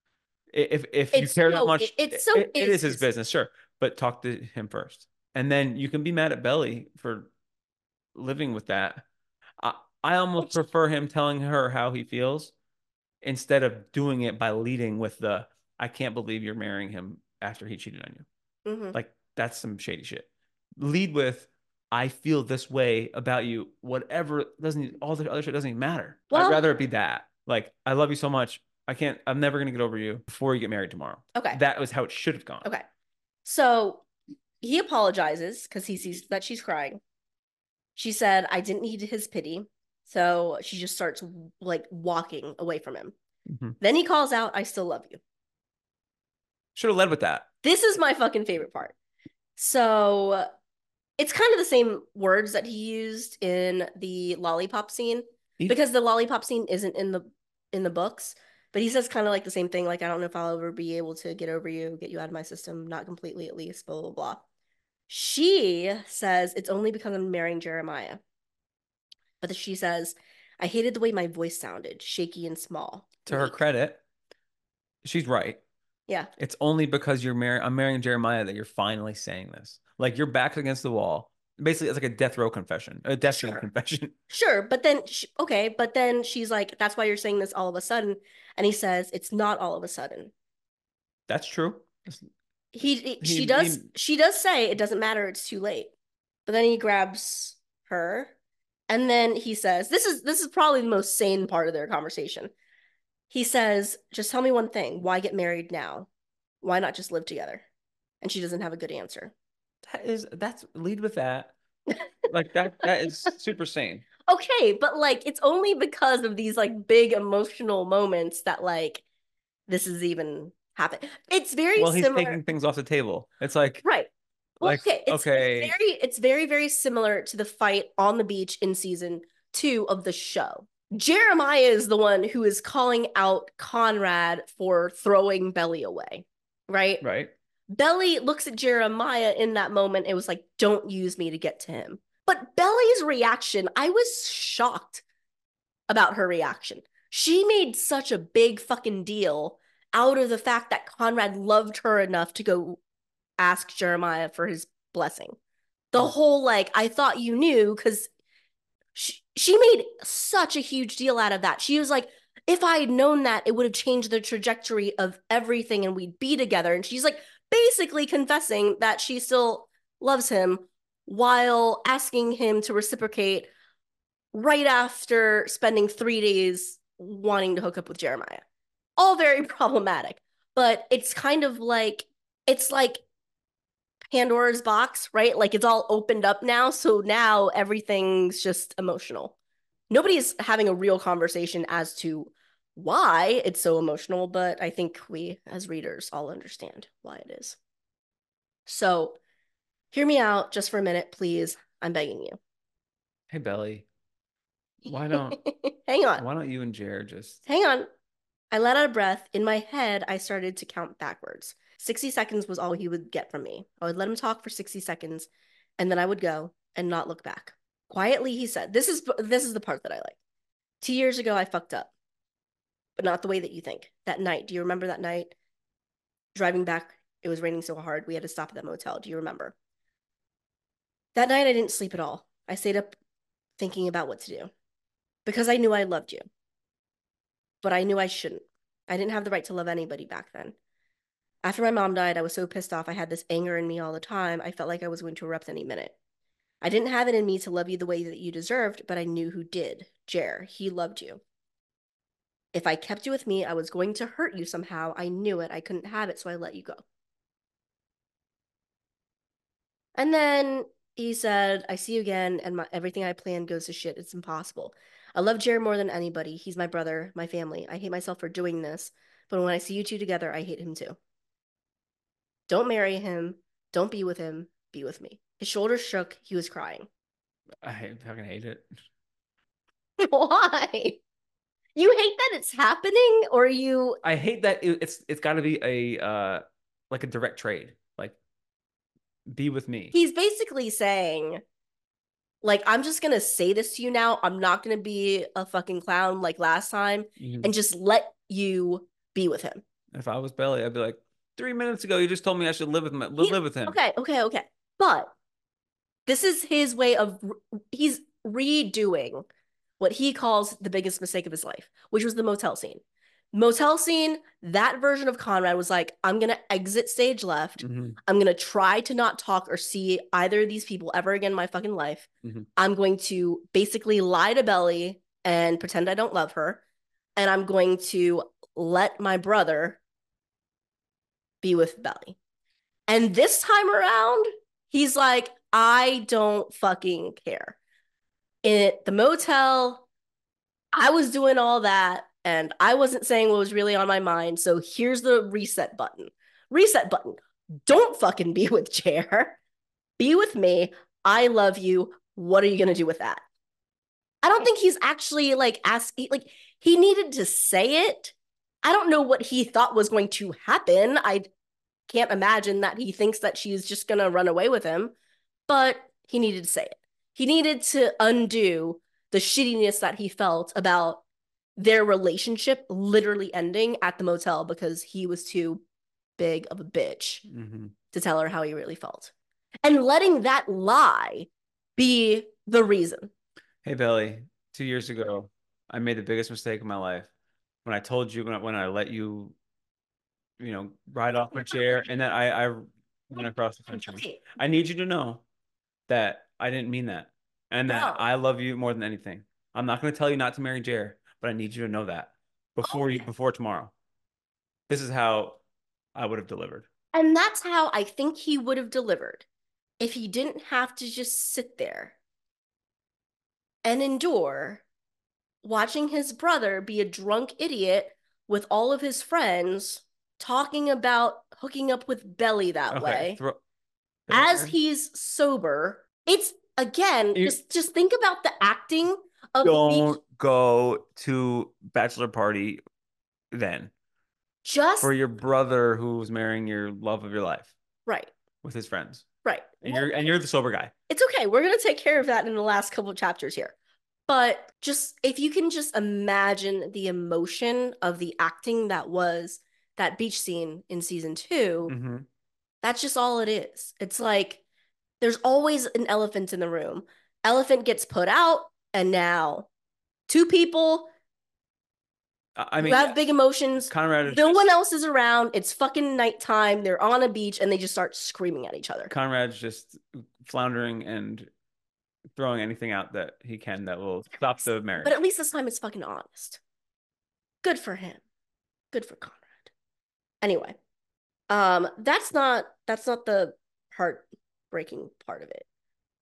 [SPEAKER 1] If you care that much, it is his business, sure. But talk to him first, and then you can be mad at Belly for living with that. I almost prefer him telling her how he feels instead of doing it by leading with the I can't believe you're marrying him after he cheated on you. Like that's some shady shit. Lead with I feel this way about you. Whatever doesn't all the other shit doesn't even matter. I'd rather it be that. Like I love you so much. I'm never gonna get over you before you get married tomorrow.
[SPEAKER 3] Okay.
[SPEAKER 1] That was how it should have gone.
[SPEAKER 3] Okay. So he apologizes because he sees that she's crying. She said, I didn't need his pity. So she just starts like walking away from him. Then he calls out, I still love you.
[SPEAKER 1] Should have led with that.
[SPEAKER 3] This is my fucking favorite part. So it's kind of the same words that he used in the lollipop scene because the lollipop scene isn't in the books But he says kind of like the same thing, like, I don't know if I'll ever be able to get over you, get you out of my system, not completely at least, blah, blah, blah. She says it's only because I'm marrying Jeremiah. But she says, I hated the way my voice sounded, shaky and small.
[SPEAKER 1] To her
[SPEAKER 3] Weak.
[SPEAKER 1] credit, she's right.
[SPEAKER 3] Yeah.
[SPEAKER 1] It's only because I'm marrying Jeremiah that you're finally saying this. Like your back's against the wall. Basically, it's like a death row confession, a death row confession.
[SPEAKER 3] Sure, but then okay, but then she's like, "That's why you're saying this all of a sudden," and he says, "It's not all of a sudden."
[SPEAKER 1] That's true.
[SPEAKER 3] She does say it doesn't matter, it's too late. But then he grabs her, and then he says, "This is probably the most sane part of their conversation." He says, "Just tell me one thing: why get married now? Why not just live together?" And she doesn't have a good answer.
[SPEAKER 1] That's lead with that. Like that is super sane.
[SPEAKER 3] Okay, but like it's only because of these like big emotional moments that like this is even happening. It's very
[SPEAKER 1] Well, he's
[SPEAKER 3] similar,
[SPEAKER 1] taking things off the table. It's like
[SPEAKER 3] right? Well,
[SPEAKER 1] like
[SPEAKER 3] okay,
[SPEAKER 1] okay,
[SPEAKER 3] it's very very similar to the fight on the beach in season 2 of the show. Jeremiah is the one who is calling out Conrad for throwing Belly away, right?
[SPEAKER 1] right?
[SPEAKER 3] Belly looks at Jeremiah in that moment. It was like, don't use me to get to him. But Belly's reaction, I was shocked about her reaction. She made such a big fucking deal out of the fact that Conrad loved her enough to go ask Jeremiah for his blessing. The whole like, I thought you knew, because she made such a huge deal out of that. She was like, if I had known that, it would have changed the trajectory of everything and we'd be together. And she's like basically confessing that she still loves him while asking him to reciprocate right after spending 3 days wanting to hook up with Jeremiah. All very problematic, but it's kind of like, it's like Pandora's box, right? Like it's all opened up now. So now everything's just emotional. Nobody's having a real conversation as to why it's so emotional, but I think we as readers all understand why it is. So hear me out just for a minute, please. I'm begging you.
[SPEAKER 1] Hey Belly, why don't
[SPEAKER 3] Hang on.
[SPEAKER 1] why don't you and Jared just
[SPEAKER 3] Hang on. I let out a breath. In my head, I started to count backwards. 60 seconds was all he would get from me. I would let him talk for 60 seconds, and then I would go and not look back. Quietly, he said, this is the part that I like. 2 years ago, I fucked up, but not the way that you think. That night, do you remember that night? Driving back, it was raining so hard, we had to stop at that motel. Do you remember? That night, I didn't sleep at all. I stayed up thinking about what to do because I knew I loved you, but I knew I shouldn't. I didn't have the right to love anybody back then. After my mom died, I was so pissed off. I had this anger in me all the time. I felt like I was going to erupt any minute. I didn't have it in me to love you the way that you deserved, but I knew who did. Jer, he loved you. If I kept you with me, I was going to hurt you somehow. I knew it. I couldn't have it, so I let you go. And then he said, I see you again, and everything I planned goes to shit. It's impossible. I love Jer more than anybody. He's my brother, my family. I hate myself for doing this, but when I see you two together, I hate him too. Don't marry him. Don't be with him. Be with me. His shoulders shook. He was crying.
[SPEAKER 1] I fucking hate it.
[SPEAKER 3] Why? You hate that it's happening, or you?
[SPEAKER 1] I hate that it's got to be a like a direct trade. Like be with me.
[SPEAKER 3] He's basically saying, like, I'm just gonna say this to you now. I'm not gonna be a fucking clown like last time, and just let you be with him.
[SPEAKER 1] If I was Belly, I'd be like, 3 minutes ago, you just told me I should live with him.
[SPEAKER 3] Okay. But this is his way of he's redoing what he calls the biggest mistake of his life, which was the motel scene. Motel scene, that version of Conrad was like, I'm going to exit stage left.
[SPEAKER 1] Mm-hmm.
[SPEAKER 3] I'm going to try to not talk or see either of these people ever again in my fucking life.
[SPEAKER 1] Mm-hmm.
[SPEAKER 3] I'm going to basically lie to Belly and pretend I don't love her. And I'm going to let my brother be with Belly. And this time around, he's like, I don't fucking care. In the motel, I was doing all that and I wasn't saying what was really on my mind. So here's the reset button. Reset button. Don't fucking be with Jer. Be with me. I love you. What are you going to do with that? I don't think he's actually like asking, like, he needed to say it. I don't know what he thought was going to happen. I can't imagine that he thinks that she's just going to run away with him, but he needed to say it. He needed to undo the shittiness that he felt about their relationship literally ending at the motel because he was too big of a bitch to tell her how he really felt. And letting that lie be the reason.
[SPEAKER 1] Hey, Belly, 2 years ago, I made the biggest mistake of my life when I told you, when I let you, ride off my chair and then I went across the country.
[SPEAKER 3] Okay.
[SPEAKER 1] I need you to know that I didn't mean that and that
[SPEAKER 3] No.
[SPEAKER 1] I love you more than anything. I'm not going to tell you not to marry Jer, but I need you to know that before tomorrow. This is how I would have delivered.
[SPEAKER 3] And that's how I think he would have delivered if he didn't have to just sit there and endure watching his brother be a drunk idiot with all of his friends talking about hooking up with Belly that way. As he's sober, it's again, just think about the acting of
[SPEAKER 1] Don't go to bachelor party then.
[SPEAKER 3] Just
[SPEAKER 1] for your brother who's marrying your love of your life.
[SPEAKER 3] Right.
[SPEAKER 1] With his friends.
[SPEAKER 3] Right.
[SPEAKER 1] And you're the sober guy.
[SPEAKER 3] It's okay. We're gonna take care of that in the last couple of chapters here. But just if you can just imagine the emotion of the acting that was that beach scene in season 2, that's just all it is. It's like there's always an elephant in the room. Elephant gets put out, and now 2 people who have big emotions.
[SPEAKER 1] Conrad
[SPEAKER 3] no one else is around. It's fucking nighttime. They're on a beach, and they just start screaming at each other.
[SPEAKER 1] Conrad's just floundering and throwing anything out that he can that will stop the marriage.
[SPEAKER 3] But at least this time it's fucking honest. Good for him. Good for Conrad. Anyway, that's not the heartbreaking part of it.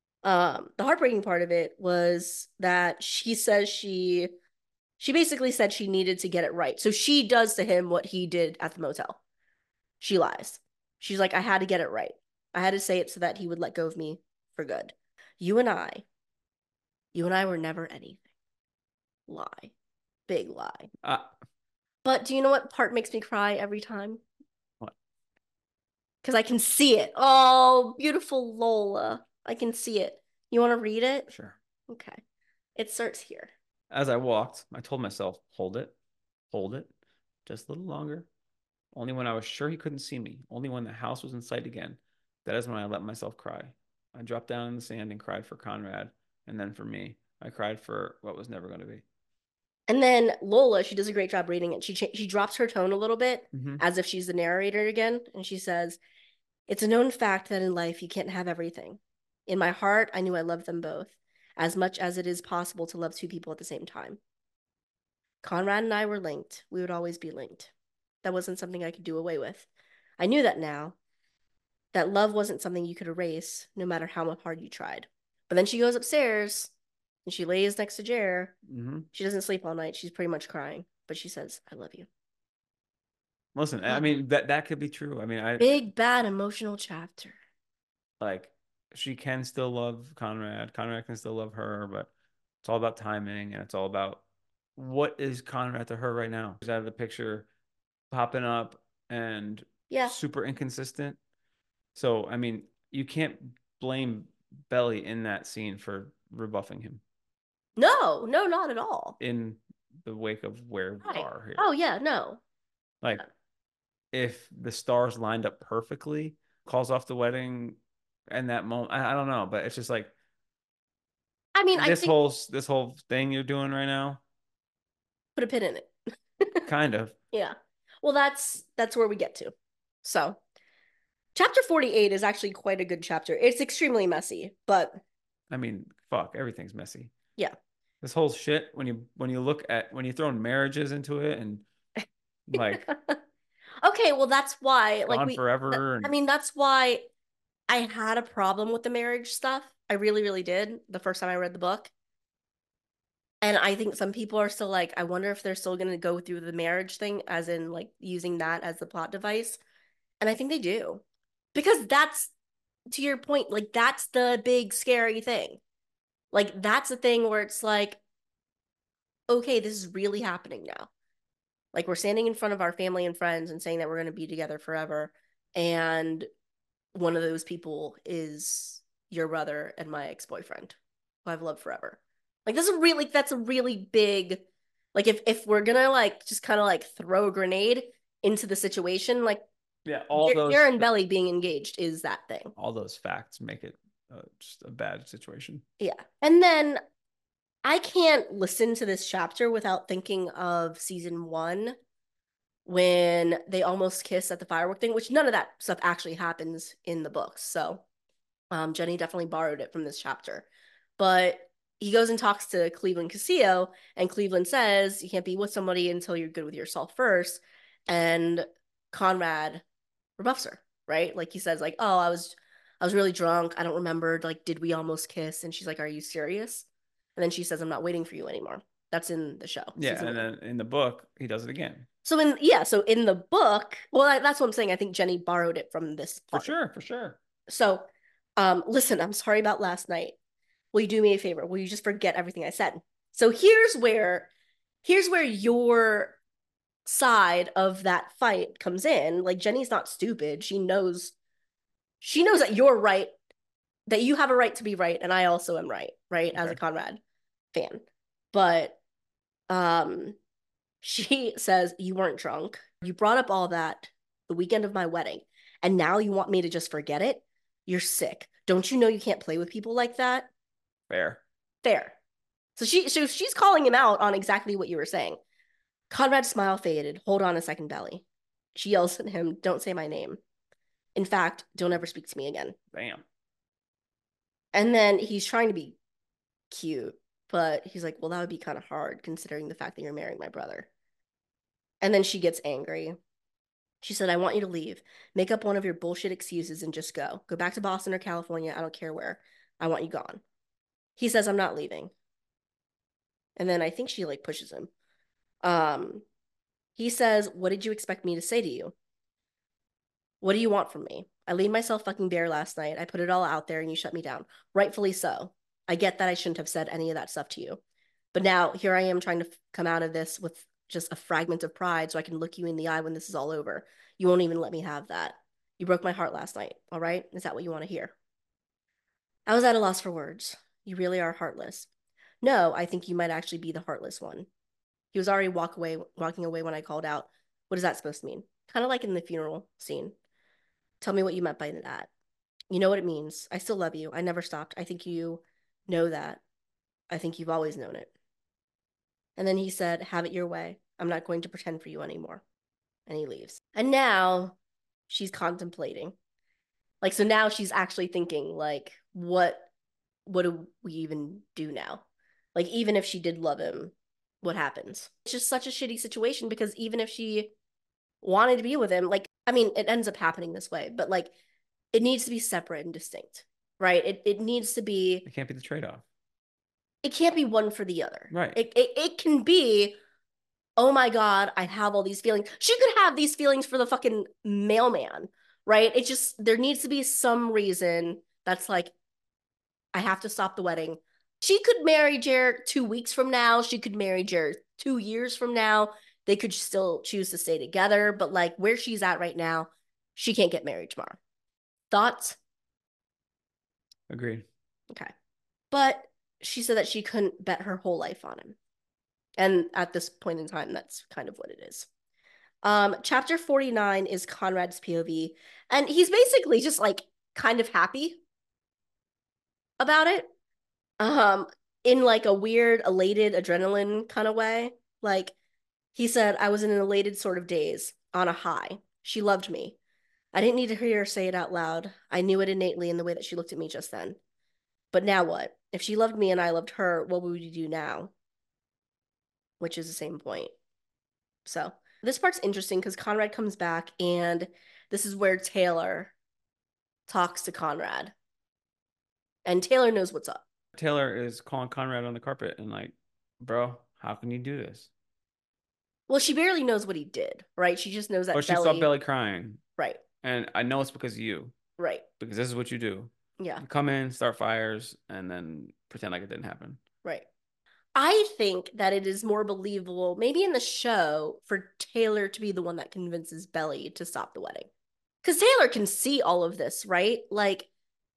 [SPEAKER 3] The heartbreaking part of it was that she says she basically said she needed to get it right. So she does to him what he did at the motel. She lies. She's like, I had to get it right. I had to say it so that he would let go of me for good. You and I were never anything. Lie. Big lie. But do you know what part makes me cry every time?
[SPEAKER 1] What?
[SPEAKER 3] Because I can see it. Oh, beautiful Lola. I can see it. You want to read it?
[SPEAKER 1] Sure.
[SPEAKER 3] Okay. It starts here.
[SPEAKER 1] As I walked, I told myself, hold it, just a little longer. Only when I was sure he couldn't see me, only when the house was in sight again. That is when I let myself cry. I dropped down in the sand and cried for Conrad, and then for me. I cried for what was never going to be.
[SPEAKER 3] And then Lola, she does a great job reading it. She drops her tone a little bit, as if she's the narrator again, and she says, "It's a known fact that in life you can't have everything. In my heart, I knew I loved them both, as much as it is possible to love 2 people at the same time. Conrad and I were linked. We would always be linked. That wasn't something I could do away with. I knew that now, that love wasn't something you could erase, no matter how hard you tried." But then she goes upstairs, and she lays next to Jer. She doesn't sleep all night. She's pretty much crying, but she says, "I love you."
[SPEAKER 1] Listen, I mean, that could be true. I mean,
[SPEAKER 3] big, bad, emotional chapter.
[SPEAKER 1] Like, she can still love Conrad. Conrad can still love her, but it's all about timing, and it's all about what is Conrad to her right now. She's out of the picture, popping up, and super inconsistent. So, I mean, you can't blame Belly in that scene for rebuffing him.
[SPEAKER 3] No, not at all.
[SPEAKER 1] In the wake of where we are here.
[SPEAKER 3] Oh, yeah, no.
[SPEAKER 1] Like, if the stars lined up perfectly, calls off the wedding and that moment, I don't know, but it's just like,
[SPEAKER 3] I mean,
[SPEAKER 1] this whole thing you're doing right now,
[SPEAKER 3] put a pin in it.
[SPEAKER 1] Kind of.
[SPEAKER 3] Yeah. Well, that's where we get to. So, chapter 48 is actually quite a good chapter. It's extremely messy, but
[SPEAKER 1] I mean, fuck, everything's messy.
[SPEAKER 3] Yeah.
[SPEAKER 1] This whole shit, when you throw marriages into it and like
[SPEAKER 3] okay, well, that's why
[SPEAKER 1] forever.
[SPEAKER 3] I mean, that's why I had a problem with the marriage stuff. I really, really did the first time I read the book. And I think some people are still like, I wonder if they're still going to go through the marriage thing, as in like using that as the plot device. And I think they do. Because that's, to your point, like that's the big scary thing. Like that's the thing where it's like, okay, this is really happening now. Like, we're standing in front of our family and friends and saying that we're going to be together forever. And one of those people is your brother and my ex-boyfriend, who I've loved forever. Like, that's a really big, like, if we're gonna like just kind of like throw a grenade into the situation, like,
[SPEAKER 1] Yeah, all those
[SPEAKER 3] Jared and Belly being engaged is that thing.
[SPEAKER 1] all those facts make it just a bad situation.
[SPEAKER 3] Yeah. And then I can't listen to this chapter without thinking of season 1 when they almost kiss at the firework thing, which none of that stuff actually happens in the books. So Jenny definitely borrowed it from this chapter. But he goes and talks to Cleveland Casillo, and Cleveland says you can't be with somebody until you're good with yourself first. And Conrad rebuffs her, right? Like, he says, like, oh, I was really drunk. I don't remember. Like, did we almost kiss? And she's like, are you serious? And then she says, I'm not waiting for you anymore. That's in the show.
[SPEAKER 1] Yeah, and
[SPEAKER 3] 1.
[SPEAKER 1] then in the book, he does it again.
[SPEAKER 3] So in the book, well, that's what I'm saying. I think Jenny borrowed it from this part.
[SPEAKER 1] For sure.
[SPEAKER 3] So, listen, I'm sorry about last night. Will you do me a favor? Will you just forget everything I said? So here's where your side of that fight comes in. Like, Jenny's not stupid. She knows that you're right, that you have a right to be right, and I also am right, right? As a Conrad fan. But she says, you weren't drunk. You brought up all that the weekend of my wedding, and now you want me to just forget it? You're sick. Don't you know you can't play with people like that?
[SPEAKER 1] Fair.
[SPEAKER 3] So she's calling him out on exactly what you were saying. Conrad's smile faded. Hold on a second, Belly. She yells at him, don't say my name. In fact, don't ever speak to me again.
[SPEAKER 1] Bam.
[SPEAKER 3] And then he's trying to be cute, but he's like, well, that would be kind of hard considering the fact that you're marrying my brother. And then she gets angry. She said, I want you to leave. Make up one of your bullshit excuses and just go. Go back to Boston or California. I don't care where. I want you gone. He says, I'm not leaving. And then I think she like pushes him. He says, what did you expect me to say to you? What do you want from me? I laid myself fucking bare last night. I put it all out there and you shut me down. Rightfully so. I get that I shouldn't have said any of that stuff to you. But now here I am trying to come out of this with just a fragment of pride so I can look you in the eye when this is all over. You won't even let me have that. You broke my heart last night, all right? Is that what you want to hear? I was at a loss for words. You really are heartless. No, I think you might actually be the heartless one. He was already walking away when I called out. What is that supposed to mean? Kind of like in the funeral scene. Tell me what you meant by that. You know what it means. I still love you. I never stopped. I think you know that. I think you've always known it. And then he said, have it your way. I'm not going to pretend for you anymore. And he leaves. And now she's contemplating. Like, so now she's actually thinking, like, what do we even do now? Like, even if she did love him, what happens? It's just such a shitty situation because even if she wanted to be with him, like, I mean, it ends up happening this way, but like, it needs to be separate and distinct, right? It needs to be.
[SPEAKER 1] It can't be the trade-off.
[SPEAKER 3] It can't be one for the other.
[SPEAKER 1] Right.
[SPEAKER 3] It can be, oh my God, I have all these feelings. She could have these feelings for the fucking mailman, right? It just, there needs to be some reason that's like, I have to stop the wedding. She could marry Jared 2 weeks from now. She could marry Jared 2 years from now. They could still choose to stay together, but like where she's at right now, she can't get married tomorrow. Thoughts?
[SPEAKER 1] Agreed.
[SPEAKER 3] Okay. But she said that she couldn't bet her whole life on him. And at this point in time, that's kind of what it is. Chapter 49 is Conrad's POV, and he's basically just like kind of happy about it. In like a weird, elated adrenaline kind of way. Like, he said, I was in an elated sort of daze, on a high. She loved me. I didn't need to hear her say it out loud. I knew it innately in the way that she looked at me just then. But now what? If she loved me and I loved her, what would we do now? Which is the same point. So this part's interesting because Conrad comes back, and this is where Taylor talks to Conrad. And Taylor knows what's up.
[SPEAKER 1] Taylor is calling Conrad on the carpet and like, bro, how can you do this?
[SPEAKER 3] Well, she barely knows what he did, right? She just knows that
[SPEAKER 1] She saw Belly crying.
[SPEAKER 3] Right.
[SPEAKER 1] And I know it's because of you.
[SPEAKER 3] Right.
[SPEAKER 1] Because this is what you do.
[SPEAKER 3] Yeah.
[SPEAKER 1] You come in, start fires, and then pretend like it didn't happen.
[SPEAKER 3] Right. I think that it is more believable, maybe in the show, for Taylor to be the one that convinces Belly to stop the wedding. Because Taylor can see all of this, right? Like,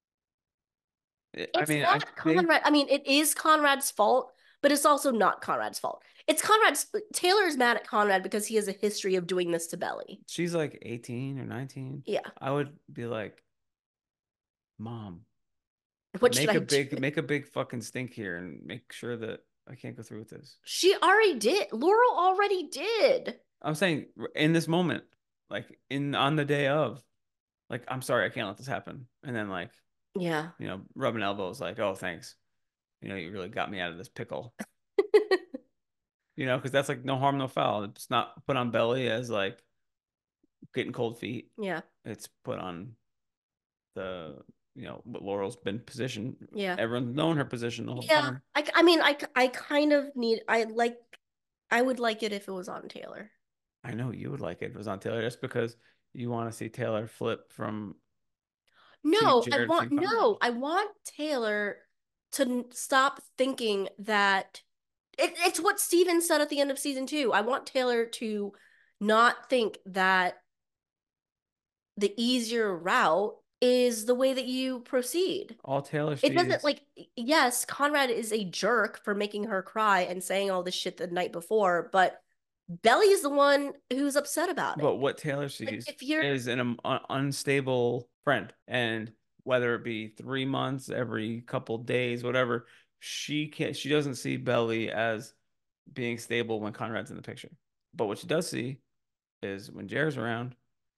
[SPEAKER 1] I
[SPEAKER 3] it's
[SPEAKER 1] mean, I
[SPEAKER 3] not
[SPEAKER 1] think
[SPEAKER 3] Conrad. I mean, it is Conrad's fault, but it's also not Conrad's fault. It's Conrad's. Taylor's mad at Conrad because he has a history of doing this to Belly.
[SPEAKER 1] she's like 18 or 19.
[SPEAKER 3] Yeah.
[SPEAKER 1] I would be like, Mom,
[SPEAKER 3] What should I do?
[SPEAKER 1] make a big fucking stink here and make sure that I can't go through with this.
[SPEAKER 3] She already did. Laurel already did.
[SPEAKER 1] I'm saying in this moment, like in on the day of, like, I'm sorry, I can't let this happen. And then like,
[SPEAKER 3] Yeah.
[SPEAKER 1] rubbing elbows like, oh, thanks. You really got me out of this pickle. Because that's like no harm, no foul. It's not put on Belly as like getting cold feet.
[SPEAKER 3] Yeah.
[SPEAKER 1] It's put on the, what Laurel's been positioned.
[SPEAKER 3] Yeah.
[SPEAKER 1] Everyone's known her position the whole
[SPEAKER 3] Yeah.
[SPEAKER 1] time.
[SPEAKER 3] I mean, I kind of need, I would like it if it was on Taylor.
[SPEAKER 1] I know you would like it if it was on Taylor just because you want to see Taylor flip from Team Jared to Team Conrad.
[SPEAKER 3] I want Taylor to stop thinking that it's what Steven said at the end of season 2. I want Taylor to not think that the easier route is the way that you proceed.
[SPEAKER 1] All Taylor
[SPEAKER 3] It doesn't
[SPEAKER 1] sees,
[SPEAKER 3] like, yes, Conrad is a jerk for making her cry and saying all this shit the night before, but Belly is the one who's upset about
[SPEAKER 1] but
[SPEAKER 3] it.
[SPEAKER 1] what Taylor
[SPEAKER 3] Like,
[SPEAKER 1] sees
[SPEAKER 3] if you're,
[SPEAKER 1] is an unstable friend, and whether it be 3 months, every couple days, whatever, she doesn't see Belly as being stable when Conrad's in the picture. But what she does see is when Jared's around,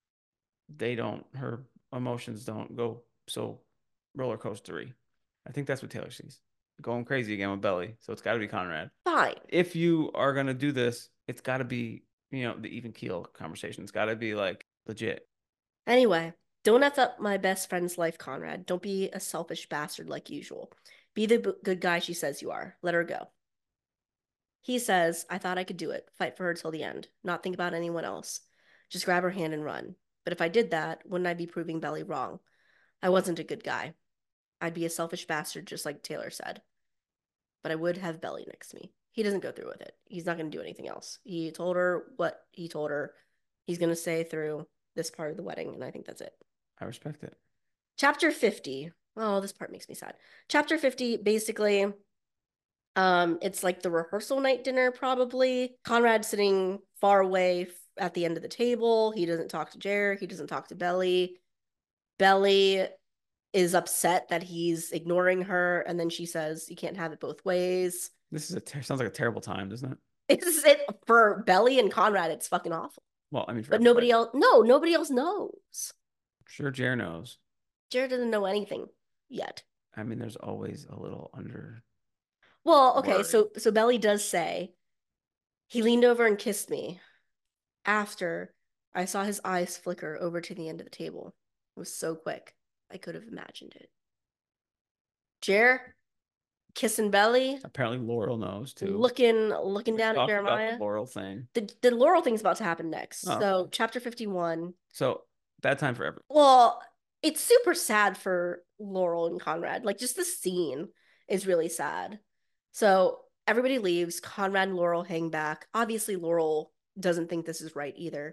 [SPEAKER 1] her emotions don't go so roller coastery. I think that's what Taylor sees. Going crazy again with Belly. So it's got to be Conrad.
[SPEAKER 3] fine.
[SPEAKER 1] If you are going to do this, it's got to be, the even keel conversation. It's got to be like legit.
[SPEAKER 3] Anyway, don't F up my best friend's life, Conrad. Don't be a selfish bastard like usual. Be the good guy she says you are. Let her go. He says, I thought I could do it. Fight for her till the end. Not think about anyone else. Just grab her hand and run. But if I did that, wouldn't I be proving Belly wrong? I wasn't a good guy. I'd be a selfish bastard, just like Taylor said. But I would have Belly next to me. He doesn't go through with it. He's not going to do anything else. He told her what he told her. He's going to stay through this part of the wedding, and I think that's it.
[SPEAKER 1] I respect it.
[SPEAKER 3] Chapter 50. Oh, this part makes me sad. Chapter 50, basically, it's like the rehearsal night dinner, probably. Conrad sitting far away at the end of the table. He doesn't talk to Jer. He doesn't talk to Belly. Belly is upset that he's ignoring her, and then she says, "You can't have it both ways."
[SPEAKER 1] This sounds like a terrible time, doesn't it?
[SPEAKER 3] Is it for Belly and Conrad? It's fucking awful.
[SPEAKER 1] Well, I mean, for
[SPEAKER 3] But
[SPEAKER 1] everybody.
[SPEAKER 3] nobody else. No, nobody else knows.
[SPEAKER 1] Sure, Jared knows.
[SPEAKER 3] Jared doesn't know anything yet.
[SPEAKER 1] I mean, there's always a little under.
[SPEAKER 3] Well, okay,
[SPEAKER 1] Worry.
[SPEAKER 3] so Belly does say he leaned over and kissed me after I saw his eyes flicker over to the end of the table. It was so quick. I could have imagined it. Jer kissing Belly,
[SPEAKER 1] Apparently, Laurel knows too.
[SPEAKER 3] looking
[SPEAKER 1] We
[SPEAKER 3] down at
[SPEAKER 1] talked about
[SPEAKER 3] Jeremiah.
[SPEAKER 1] the Laurel thing.
[SPEAKER 3] The Laurel thing's about to happen next.
[SPEAKER 1] Oh.
[SPEAKER 3] So chapter 51.
[SPEAKER 1] So bad time for everyone.
[SPEAKER 3] Well, it's super sad for Laurel and Conrad. Like, just the scene is really sad. So everybody leaves. Conrad and Laurel hang back. Obviously, Laurel doesn't think this is right either.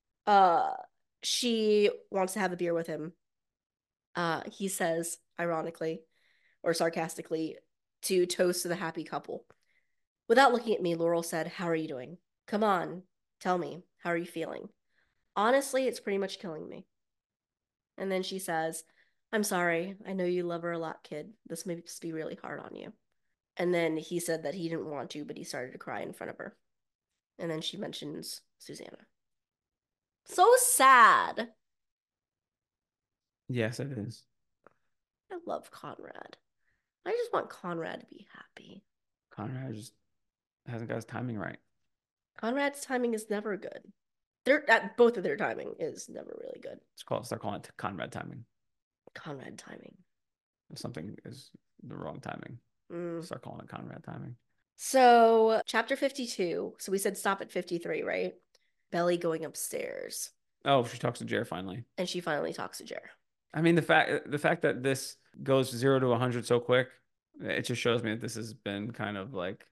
[SPEAKER 3] She wants to have a beer with him. He says, ironically or sarcastically, to toast to the happy couple. Without looking at me, Laurel said, "How are you doing? Come on, tell me, how are you feeling?" Honestly, it's pretty much killing me. And then she says, "I'm sorry. I know you love her a lot, kid. This may just be really hard on you." And then he said that he didn't want to, but he started to cry in front of her. And then she mentions Susanna. So sad.
[SPEAKER 1] Yes, it is.
[SPEAKER 3] I love Conrad. I just want Conrad to be happy.
[SPEAKER 1] Conrad just hasn't got his timing right.
[SPEAKER 3] Conrad's timing is never good. Both of their timing is never really good.
[SPEAKER 1] Start calling it Conrad timing.
[SPEAKER 3] Conrad timing.
[SPEAKER 1] If something is the wrong timing, start calling it Conrad timing.
[SPEAKER 3] So, chapter 52. So we said stop at 53, right? Belly going upstairs.
[SPEAKER 1] Oh, she talks to Jer finally.
[SPEAKER 3] And she finally talks to Jer.
[SPEAKER 1] I mean, the fact that this goes 0 to 100 so quick, it just shows me that this has been kind of like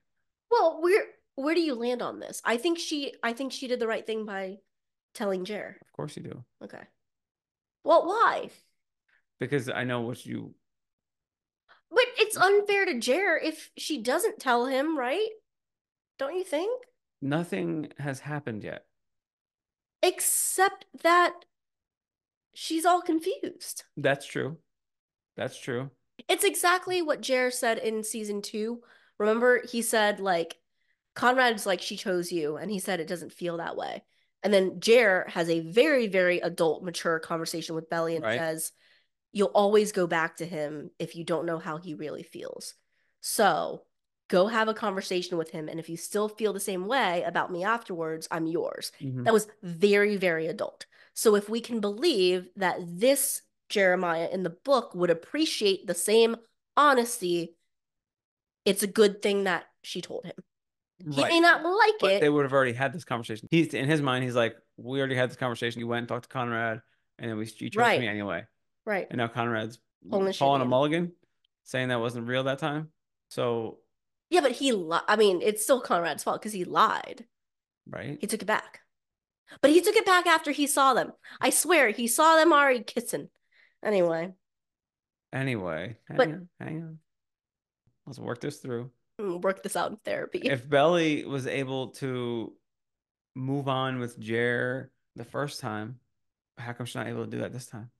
[SPEAKER 3] Well, where do you land on this? I think she did the right thing by telling Jer.
[SPEAKER 1] Of course you do.
[SPEAKER 3] Okay. Well, why?
[SPEAKER 1] Because I know what you.
[SPEAKER 3] But it's unfair to Jer if she doesn't tell him, right? Don't you think?
[SPEAKER 1] Nothing has happened yet.
[SPEAKER 3] Except that she's all confused.
[SPEAKER 1] That's true. That's true.
[SPEAKER 3] It's exactly what Jer said in season 2. Remember, he said, like, Conrad's like, she chose you. And he said it doesn't feel that way. And then Jer has a very, very adult, mature conversation with Belly and
[SPEAKER 1] Right.
[SPEAKER 3] says, you'll always go back to him if you don't know how he really feels. So go have a conversation with him. And if you still feel the same way about me afterwards, I'm yours.
[SPEAKER 1] Mhm.
[SPEAKER 3] That was very, very adult. So if we can believe that this Jeremiah in the book would appreciate the same honesty, it's a good thing that she told him. He may
[SPEAKER 1] Right.
[SPEAKER 3] not like
[SPEAKER 1] But
[SPEAKER 3] it.
[SPEAKER 1] they would have already had this conversation. He's in his mind, he's like, we already had this conversation. You went and talked to Conrad, and then you chose
[SPEAKER 3] Right.
[SPEAKER 1] me anyway.
[SPEAKER 3] Right.
[SPEAKER 1] And now Conrad's
[SPEAKER 3] Pulling the shit
[SPEAKER 1] calling a
[SPEAKER 3] in.
[SPEAKER 1] mulligan, saying that wasn't real that time. So,
[SPEAKER 3] Yeah, but I mean, it's still Conrad's fault because he lied.
[SPEAKER 1] right.
[SPEAKER 3] He took it back. But he took it back after he saw them. I swear, he saw them already kissing. Anyway,
[SPEAKER 1] Anyway,
[SPEAKER 3] But-
[SPEAKER 1] hang on. Let's work this through.
[SPEAKER 3] work this out in therapy.
[SPEAKER 1] If Belly was able to move on with Jer the first time, how come she's not able to do that this time?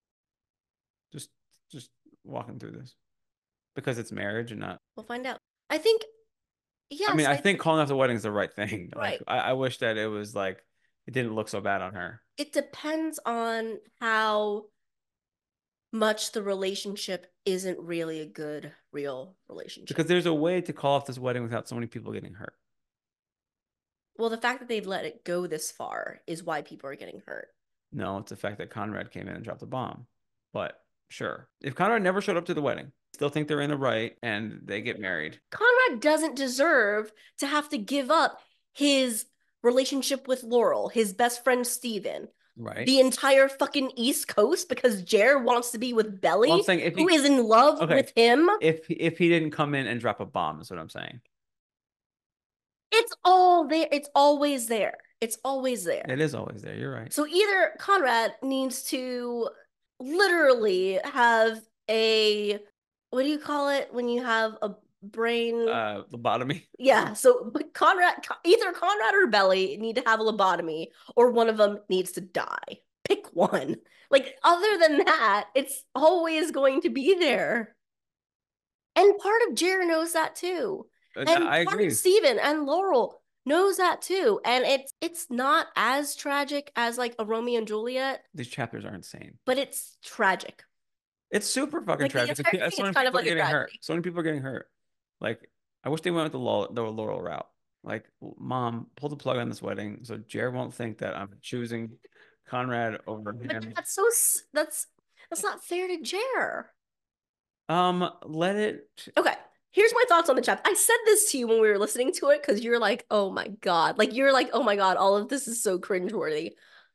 [SPEAKER 1] Just walking through this. Because it's marriage and not.
[SPEAKER 3] We'll find out. I think, yes.
[SPEAKER 1] I mean, I think calling off the wedding is the right thing. Like,
[SPEAKER 3] Right.
[SPEAKER 1] I wish that it was like it didn't look so bad on her.
[SPEAKER 3] It depends on how much the relationship isn't really a good, real relationship.
[SPEAKER 1] Because there's a way to call off this wedding without so many people getting hurt.
[SPEAKER 3] Well, the fact that they've let it go this far is why people are getting hurt.
[SPEAKER 1] No, it's the fact that Conrad came in and dropped a bomb. But sure. If Conrad never showed up to the wedding, still think they're in the right and they get married.
[SPEAKER 3] Conrad doesn't deserve to have to give up his relationship with Laurel, his best friend Steven,
[SPEAKER 1] Right.
[SPEAKER 3] the entire fucking East Coast because Jer wants to be with Belly,
[SPEAKER 1] Well, I'm saying
[SPEAKER 3] who is in love with him.
[SPEAKER 1] If he didn't come in and drop a bomb, is what I'm saying.
[SPEAKER 3] It's all there. It's always there. It's always there.
[SPEAKER 1] It is always there. You're right.
[SPEAKER 3] So either Conrad needs to literally have a, what do you call it when you have a brain?
[SPEAKER 1] Lobotomy.
[SPEAKER 3] Yeah. So but either Conrad or Belly need to have a lobotomy, or one of them needs to die. Pick one. Like, other than that, it's always going to be there. And part of Jer knows that too. And
[SPEAKER 1] I
[SPEAKER 3] part
[SPEAKER 1] agree.
[SPEAKER 3] of Steven and Laurel knows that too. And it's not as tragic as like a Romeo and Juliet,
[SPEAKER 1] These chapters are insane.
[SPEAKER 3] but it's tragic.
[SPEAKER 1] It's super fucking
[SPEAKER 3] Like, the
[SPEAKER 1] tragic.
[SPEAKER 3] entire thing
[SPEAKER 1] So many
[SPEAKER 3] is kind of
[SPEAKER 1] people are
[SPEAKER 3] like a
[SPEAKER 1] getting hurt.
[SPEAKER 3] tragedy.
[SPEAKER 1] So many people are getting hurt. Like, I wish they went with the Laurel route. Like, Mom, pull the plug on this wedding so Jared won't think that I'm choosing Conrad over
[SPEAKER 3] But
[SPEAKER 1] him.
[SPEAKER 3] that's not fair to Jer.
[SPEAKER 1] Let it.
[SPEAKER 3] Okay. Here's my thoughts on the chapter. I said this to you when we were listening to it because you're like, oh my God. Like, you're like, oh my God, all of this is so cringeworthy.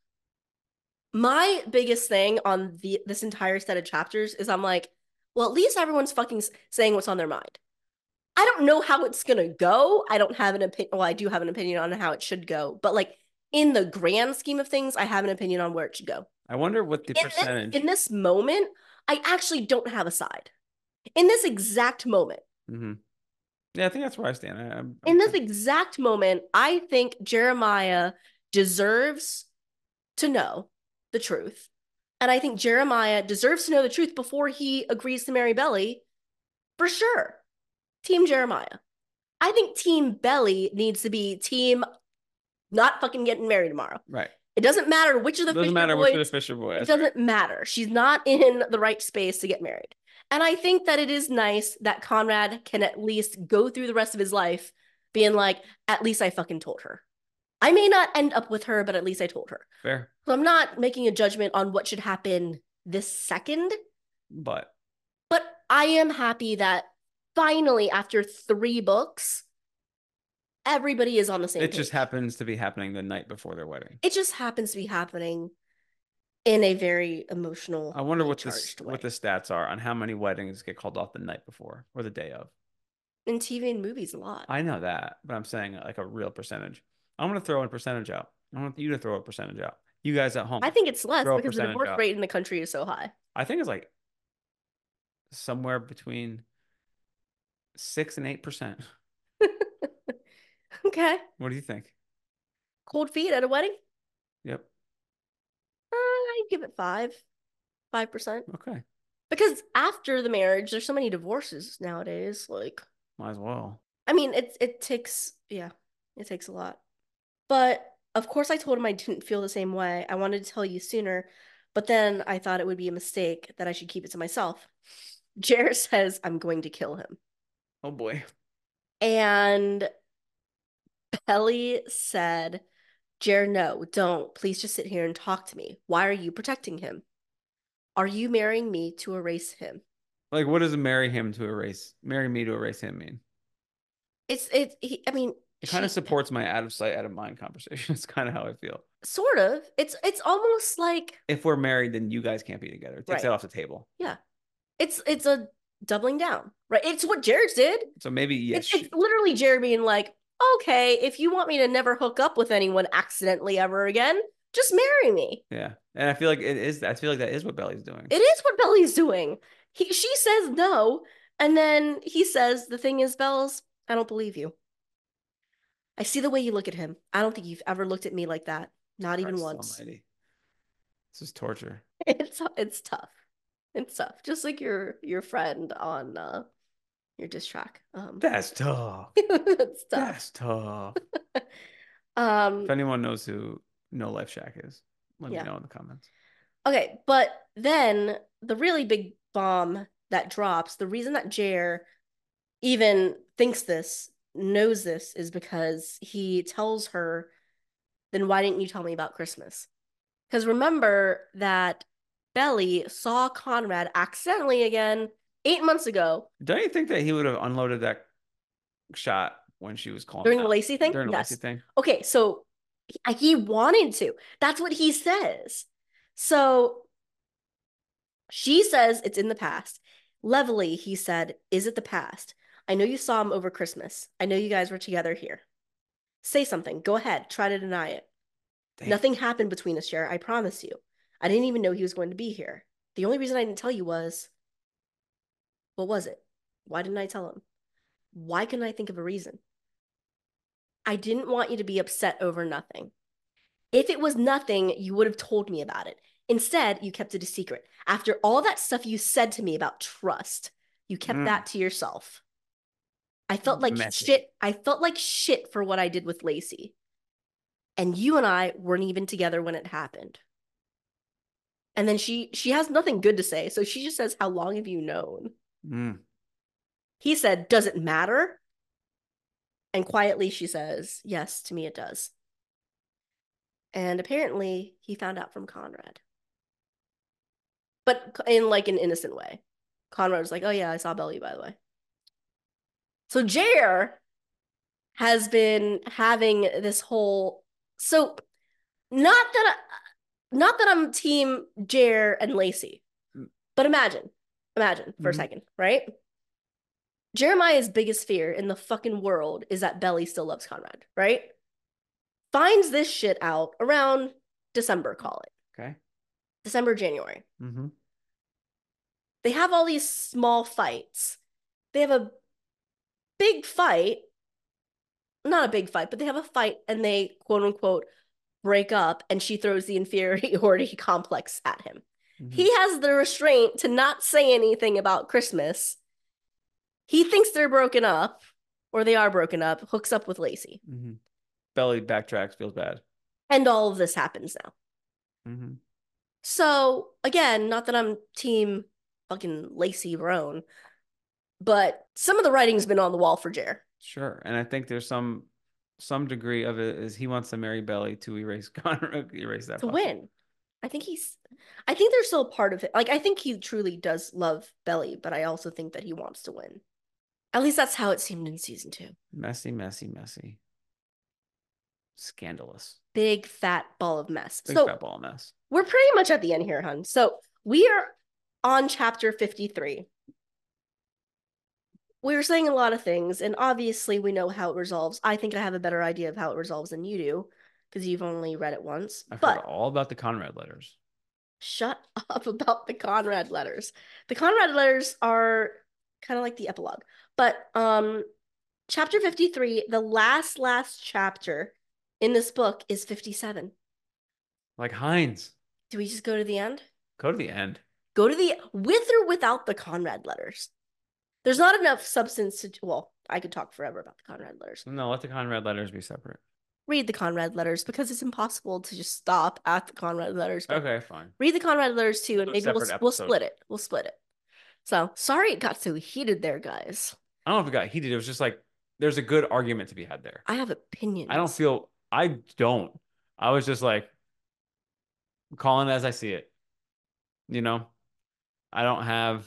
[SPEAKER 3] My biggest thing on this entire set of chapters is I'm like, well, at least everyone's fucking saying what's on their mind. I don't know how it's gonna go. I don't have an opinion. Well, I do have an opinion on how it should go, but like in the grand scheme of things, I have an opinion on where it should go.
[SPEAKER 1] I wonder what the percentage.
[SPEAKER 3] In this moment, I actually don't have a side. In this exact moment.
[SPEAKER 1] Mm-hmm. Yeah, I think that's where I stand.
[SPEAKER 3] In this exact moment, I think Jeremiah deserves to know the truth. And I think Jeremiah deserves to know the truth before he agrees to marry Belly. For sure. Team Jeremiah. I think Team Belly needs to be team not fucking getting married tomorrow.
[SPEAKER 1] Right.
[SPEAKER 3] It doesn't matter which of the
[SPEAKER 1] Doesn't
[SPEAKER 3] Fisher
[SPEAKER 1] matter
[SPEAKER 3] boys.
[SPEAKER 1] which of the Fisher boys.
[SPEAKER 3] It doesn't matter. She's not in the right space to get married. And I think that it is nice that Conrad can at least go through the rest of his life being like, at least I fucking told her. I may not end up with her, but at least I told her.
[SPEAKER 1] Fair.
[SPEAKER 3] So I'm not making a judgment on what should happen this second.
[SPEAKER 1] But
[SPEAKER 3] I am happy that finally, after 3 books, everybody is on the same
[SPEAKER 1] it
[SPEAKER 3] page.
[SPEAKER 1] just happens to be happening the night before their wedding.
[SPEAKER 3] It just happens to be happening in a very emotional.
[SPEAKER 1] I wonder what
[SPEAKER 3] charged way.
[SPEAKER 1] what the stats are on how many weddings get called off the night before or the day of.
[SPEAKER 3] in TV and movies a lot.
[SPEAKER 1] I know that, but I'm saying like a real percentage. I'm gonna throw a percentage out. I want you to throw a percentage out. You guys at home,
[SPEAKER 3] I think it's less
[SPEAKER 1] throw a
[SPEAKER 3] because the
[SPEAKER 1] percentage
[SPEAKER 3] divorce
[SPEAKER 1] out.
[SPEAKER 3] rate in the country is so high.
[SPEAKER 1] I think it's like somewhere between 6 and 8%.
[SPEAKER 3] Okay.
[SPEAKER 1] What do you think?
[SPEAKER 3] Cold feet at a wedding?
[SPEAKER 1] Yep.
[SPEAKER 3] I'd give it 5%.
[SPEAKER 1] Okay.
[SPEAKER 3] Because after the marriage, there's so many divorces nowadays. Like,
[SPEAKER 1] Might as well.
[SPEAKER 3] I mean, it takes, yeah, it takes a lot. But of course, I told him I didn't feel the same way. I wanted to tell you sooner, but then I thought it would be a mistake that I should keep it to myself. Jer says I'm going to kill him.
[SPEAKER 1] Oh boy.
[SPEAKER 3] And Belly said, Jer, no, don't. Please just sit here and talk to me. Why are you protecting him? Are you marrying me to erase him?
[SPEAKER 1] Like, what does marry me to erase him mean?
[SPEAKER 3] I mean,
[SPEAKER 1] It kind of supports my out of sight, out of mind conversation. It's kind of how I feel.
[SPEAKER 3] sort of. It's almost like,
[SPEAKER 1] If we're married, then you guys can't be together. It takes
[SPEAKER 3] right.
[SPEAKER 1] that off the table.
[SPEAKER 3] Yeah. It's a doubling down, right? It's what Jared did.
[SPEAKER 1] So maybe yes.
[SPEAKER 3] It's literally Jared being like, okay, if you want me to never hook up with anyone accidentally ever again, just marry me.
[SPEAKER 1] Yeah. And I feel like it is. I feel like that is what Belly's doing.
[SPEAKER 3] It is what Belly's doing. She says no, and then he says, the thing is, Bells, I don't believe you. I see the way you look at him. I don't think you've ever looked at me like that. Not even
[SPEAKER 1] Christ
[SPEAKER 3] once.
[SPEAKER 1] Almighty. This is torture.
[SPEAKER 3] It's tough. It's tough. Just like your friend on your diss track.
[SPEAKER 1] That's tough.
[SPEAKER 3] It's tough.
[SPEAKER 1] That's tough. If anyone knows who No Life Shack is, let me know in the comments.
[SPEAKER 3] Okay, but then the really big bomb that drops, the reason that Jer even thinks this, knows this, is because he tells her, then why didn't you tell me about Christmas? Because remember that Belly saw Conrad accidentally again 8 months ago.
[SPEAKER 1] Don't you think that he would have unloaded that shot when she was calling
[SPEAKER 3] during the Lacey thing?
[SPEAKER 1] During the
[SPEAKER 3] Yes.
[SPEAKER 1] Lacey thing.
[SPEAKER 3] Okay, so he wanted to. That's what he says. So she says it's in the past. Levelly, he said, is it the past? I know you saw him over Christmas. I know you guys were together here. Say something. Go ahead. Try to deny it. Damn. Nothing happened between us, Jer. I promise you. I didn't even know he was going to be here. The only reason I didn't tell you was, what was it? Why didn't I tell him? Why couldn't I think of a reason? I didn't want you to be upset over nothing. If it was nothing, you would have told me about it. Instead, you kept it a secret. After all that stuff you said to me about trust, you kept that to yourself. I felt like shit. I felt like shit for what I did with Lacey. And you and I weren't even together when it happened. And then she has nothing good to say. So she just says, how long have you known? He said, does it matter? And quietly she says, yes, to me it does. And apparently he found out from Conrad. But in like an innocent way. Conrad was like, oh yeah, I saw Belly, by the way. So Jer has been having this whole... So not that I'm team Jer and Lacey, but imagine for a second, right? Jeremiah's biggest fear in the fucking world is that Belly still loves Conrad, right? Finds this shit out around December, call it.
[SPEAKER 1] Okay.
[SPEAKER 3] December, January. They have all these small fights. They have a big fight. Not a big fight, but they have a fight and they, quote unquote, break up and she throws the inferiority complex at him. He has the restraint to not say anything about Christmas. He thinks they're broken up, or they are broken up, hooks up with Lacey.
[SPEAKER 1] Belly backtracks, feels bad.
[SPEAKER 3] And all of this happens now. So, again, not that I'm team fucking Lacey Roan, but some of the writing's been on the wall for Jer.
[SPEAKER 1] Sure. And I think there's some degree of it is he wants to marry Belly to erase that.
[SPEAKER 3] To win. I think they're still a part of it. Like, I think he truly does love Belly, but I also think that he wants to win. At least that's how it seemed in season 2.
[SPEAKER 1] Messy, messy, messy. Scandalous.
[SPEAKER 3] Big fat ball of mess.
[SPEAKER 1] Fat ball of mess.
[SPEAKER 3] We're pretty much at the end here, hun. So we are on chapter 53. We were saying a lot of things, and obviously we know how it resolves. I think I have a better idea of how it resolves than you do, because you've only read it once.
[SPEAKER 1] I've heard
[SPEAKER 3] But
[SPEAKER 1] all about the Conrad letters.
[SPEAKER 3] shut up about the Conrad letters. The Conrad letters are kind of like the epilogue. But chapter 53, the last chapter in this book is 57.
[SPEAKER 1] Like Heinz.
[SPEAKER 3] Do we just go to the end?
[SPEAKER 1] Go to the end.
[SPEAKER 3] Go to the with or without the Conrad letters. There's not enough substance to, well, I could talk forever about the Conrad letters.
[SPEAKER 1] No, let the Conrad letters be separate.
[SPEAKER 3] Read the Conrad letters because it's impossible to just stop at the Conrad letters. But
[SPEAKER 1] Okay, fine.
[SPEAKER 3] read the Conrad letters too, and maybe
[SPEAKER 1] Separate
[SPEAKER 3] we'll
[SPEAKER 1] episode.
[SPEAKER 3] split it. We'll split it. So sorry it got so heated there, guys.
[SPEAKER 1] I don't know if it got heated. It was just like there's a good argument to be had there.
[SPEAKER 3] I have opinions.
[SPEAKER 1] I don't. I was just like calling it as I see it. You know, I don't have.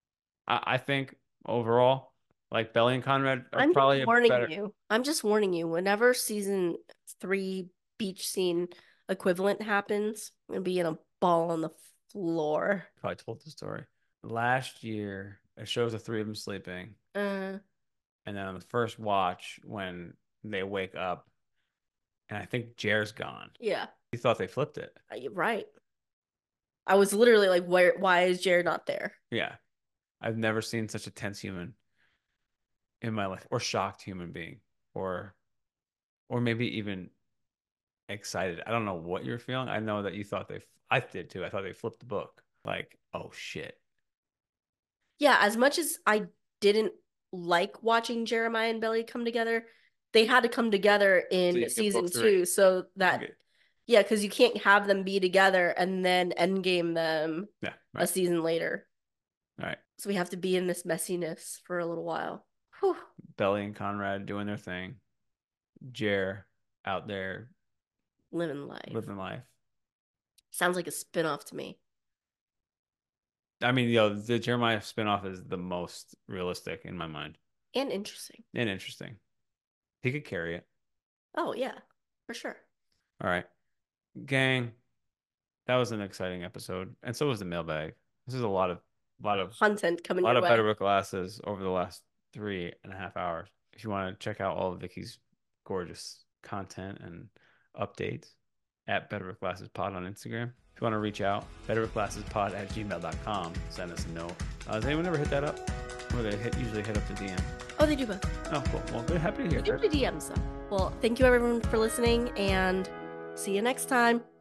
[SPEAKER 1] I think overall, like Belly and Conrad are
[SPEAKER 3] I'm
[SPEAKER 1] probably
[SPEAKER 3] just warning
[SPEAKER 1] better.
[SPEAKER 3] you. I'm just warning you. Whenever season 3 beach scene equivalent happens, I'm gonna be in a ball on the floor.
[SPEAKER 1] Probably told the story last year. It shows the three of them sleeping,
[SPEAKER 3] Uh,
[SPEAKER 1] and then on the first watch when they wake up, and I think Jer's gone.
[SPEAKER 3] yeah,
[SPEAKER 1] He thought they flipped it.
[SPEAKER 3] you're right. I was literally like, why is Jared not there?
[SPEAKER 1] Yeah, I've never seen such a tense human in my life, or shocked human being, or maybe even excited. I don't know what you're feeling. I know that you thought I did too. I thought they flipped the book. Like, oh shit.
[SPEAKER 3] Yeah, as much as I didn't like watching Jeremiah and Belly come together, they had to come together
[SPEAKER 1] So you
[SPEAKER 3] in
[SPEAKER 1] get
[SPEAKER 3] season
[SPEAKER 1] book 3.
[SPEAKER 3] 2 so that
[SPEAKER 1] Okay.
[SPEAKER 3] yeah, because you can't have them be together and then endgame them
[SPEAKER 1] Yeah,
[SPEAKER 3] a
[SPEAKER 1] right.
[SPEAKER 3] season later.
[SPEAKER 1] All right.
[SPEAKER 3] So we have to be in this messiness for a little while. Whew.
[SPEAKER 1] Belly and Conrad doing their thing. Jer out there
[SPEAKER 3] Living life.
[SPEAKER 1] living life.
[SPEAKER 3] Sounds like a spinoff to me.
[SPEAKER 1] I mean, the Jeremiah spinoff is the most realistic in my mind
[SPEAKER 3] And interesting.
[SPEAKER 1] and interesting. He could carry it.
[SPEAKER 3] Oh, yeah, for sure.
[SPEAKER 1] All right, gang. That was an exciting episode, and so was the mailbag. This is a lot of
[SPEAKER 3] Content coming
[SPEAKER 1] a lot
[SPEAKER 3] your
[SPEAKER 1] of
[SPEAKER 3] way.
[SPEAKER 1] Betterbook glasses over the last 3.5 hours. If you want to check out all of Vicky's gorgeous content and updates at Betterbook Glasses Pod on Instagram. If you want to reach out, betterbookglassespod@gmail.com. Send us a note. Does anyone ever hit that up? Or they usually hit up the DM?
[SPEAKER 3] Oh, they do both.
[SPEAKER 1] Oh, cool. Well, good. Happy to hear
[SPEAKER 3] They do
[SPEAKER 1] that.
[SPEAKER 3] DMs though. Well, thank you everyone for listening and see you next time.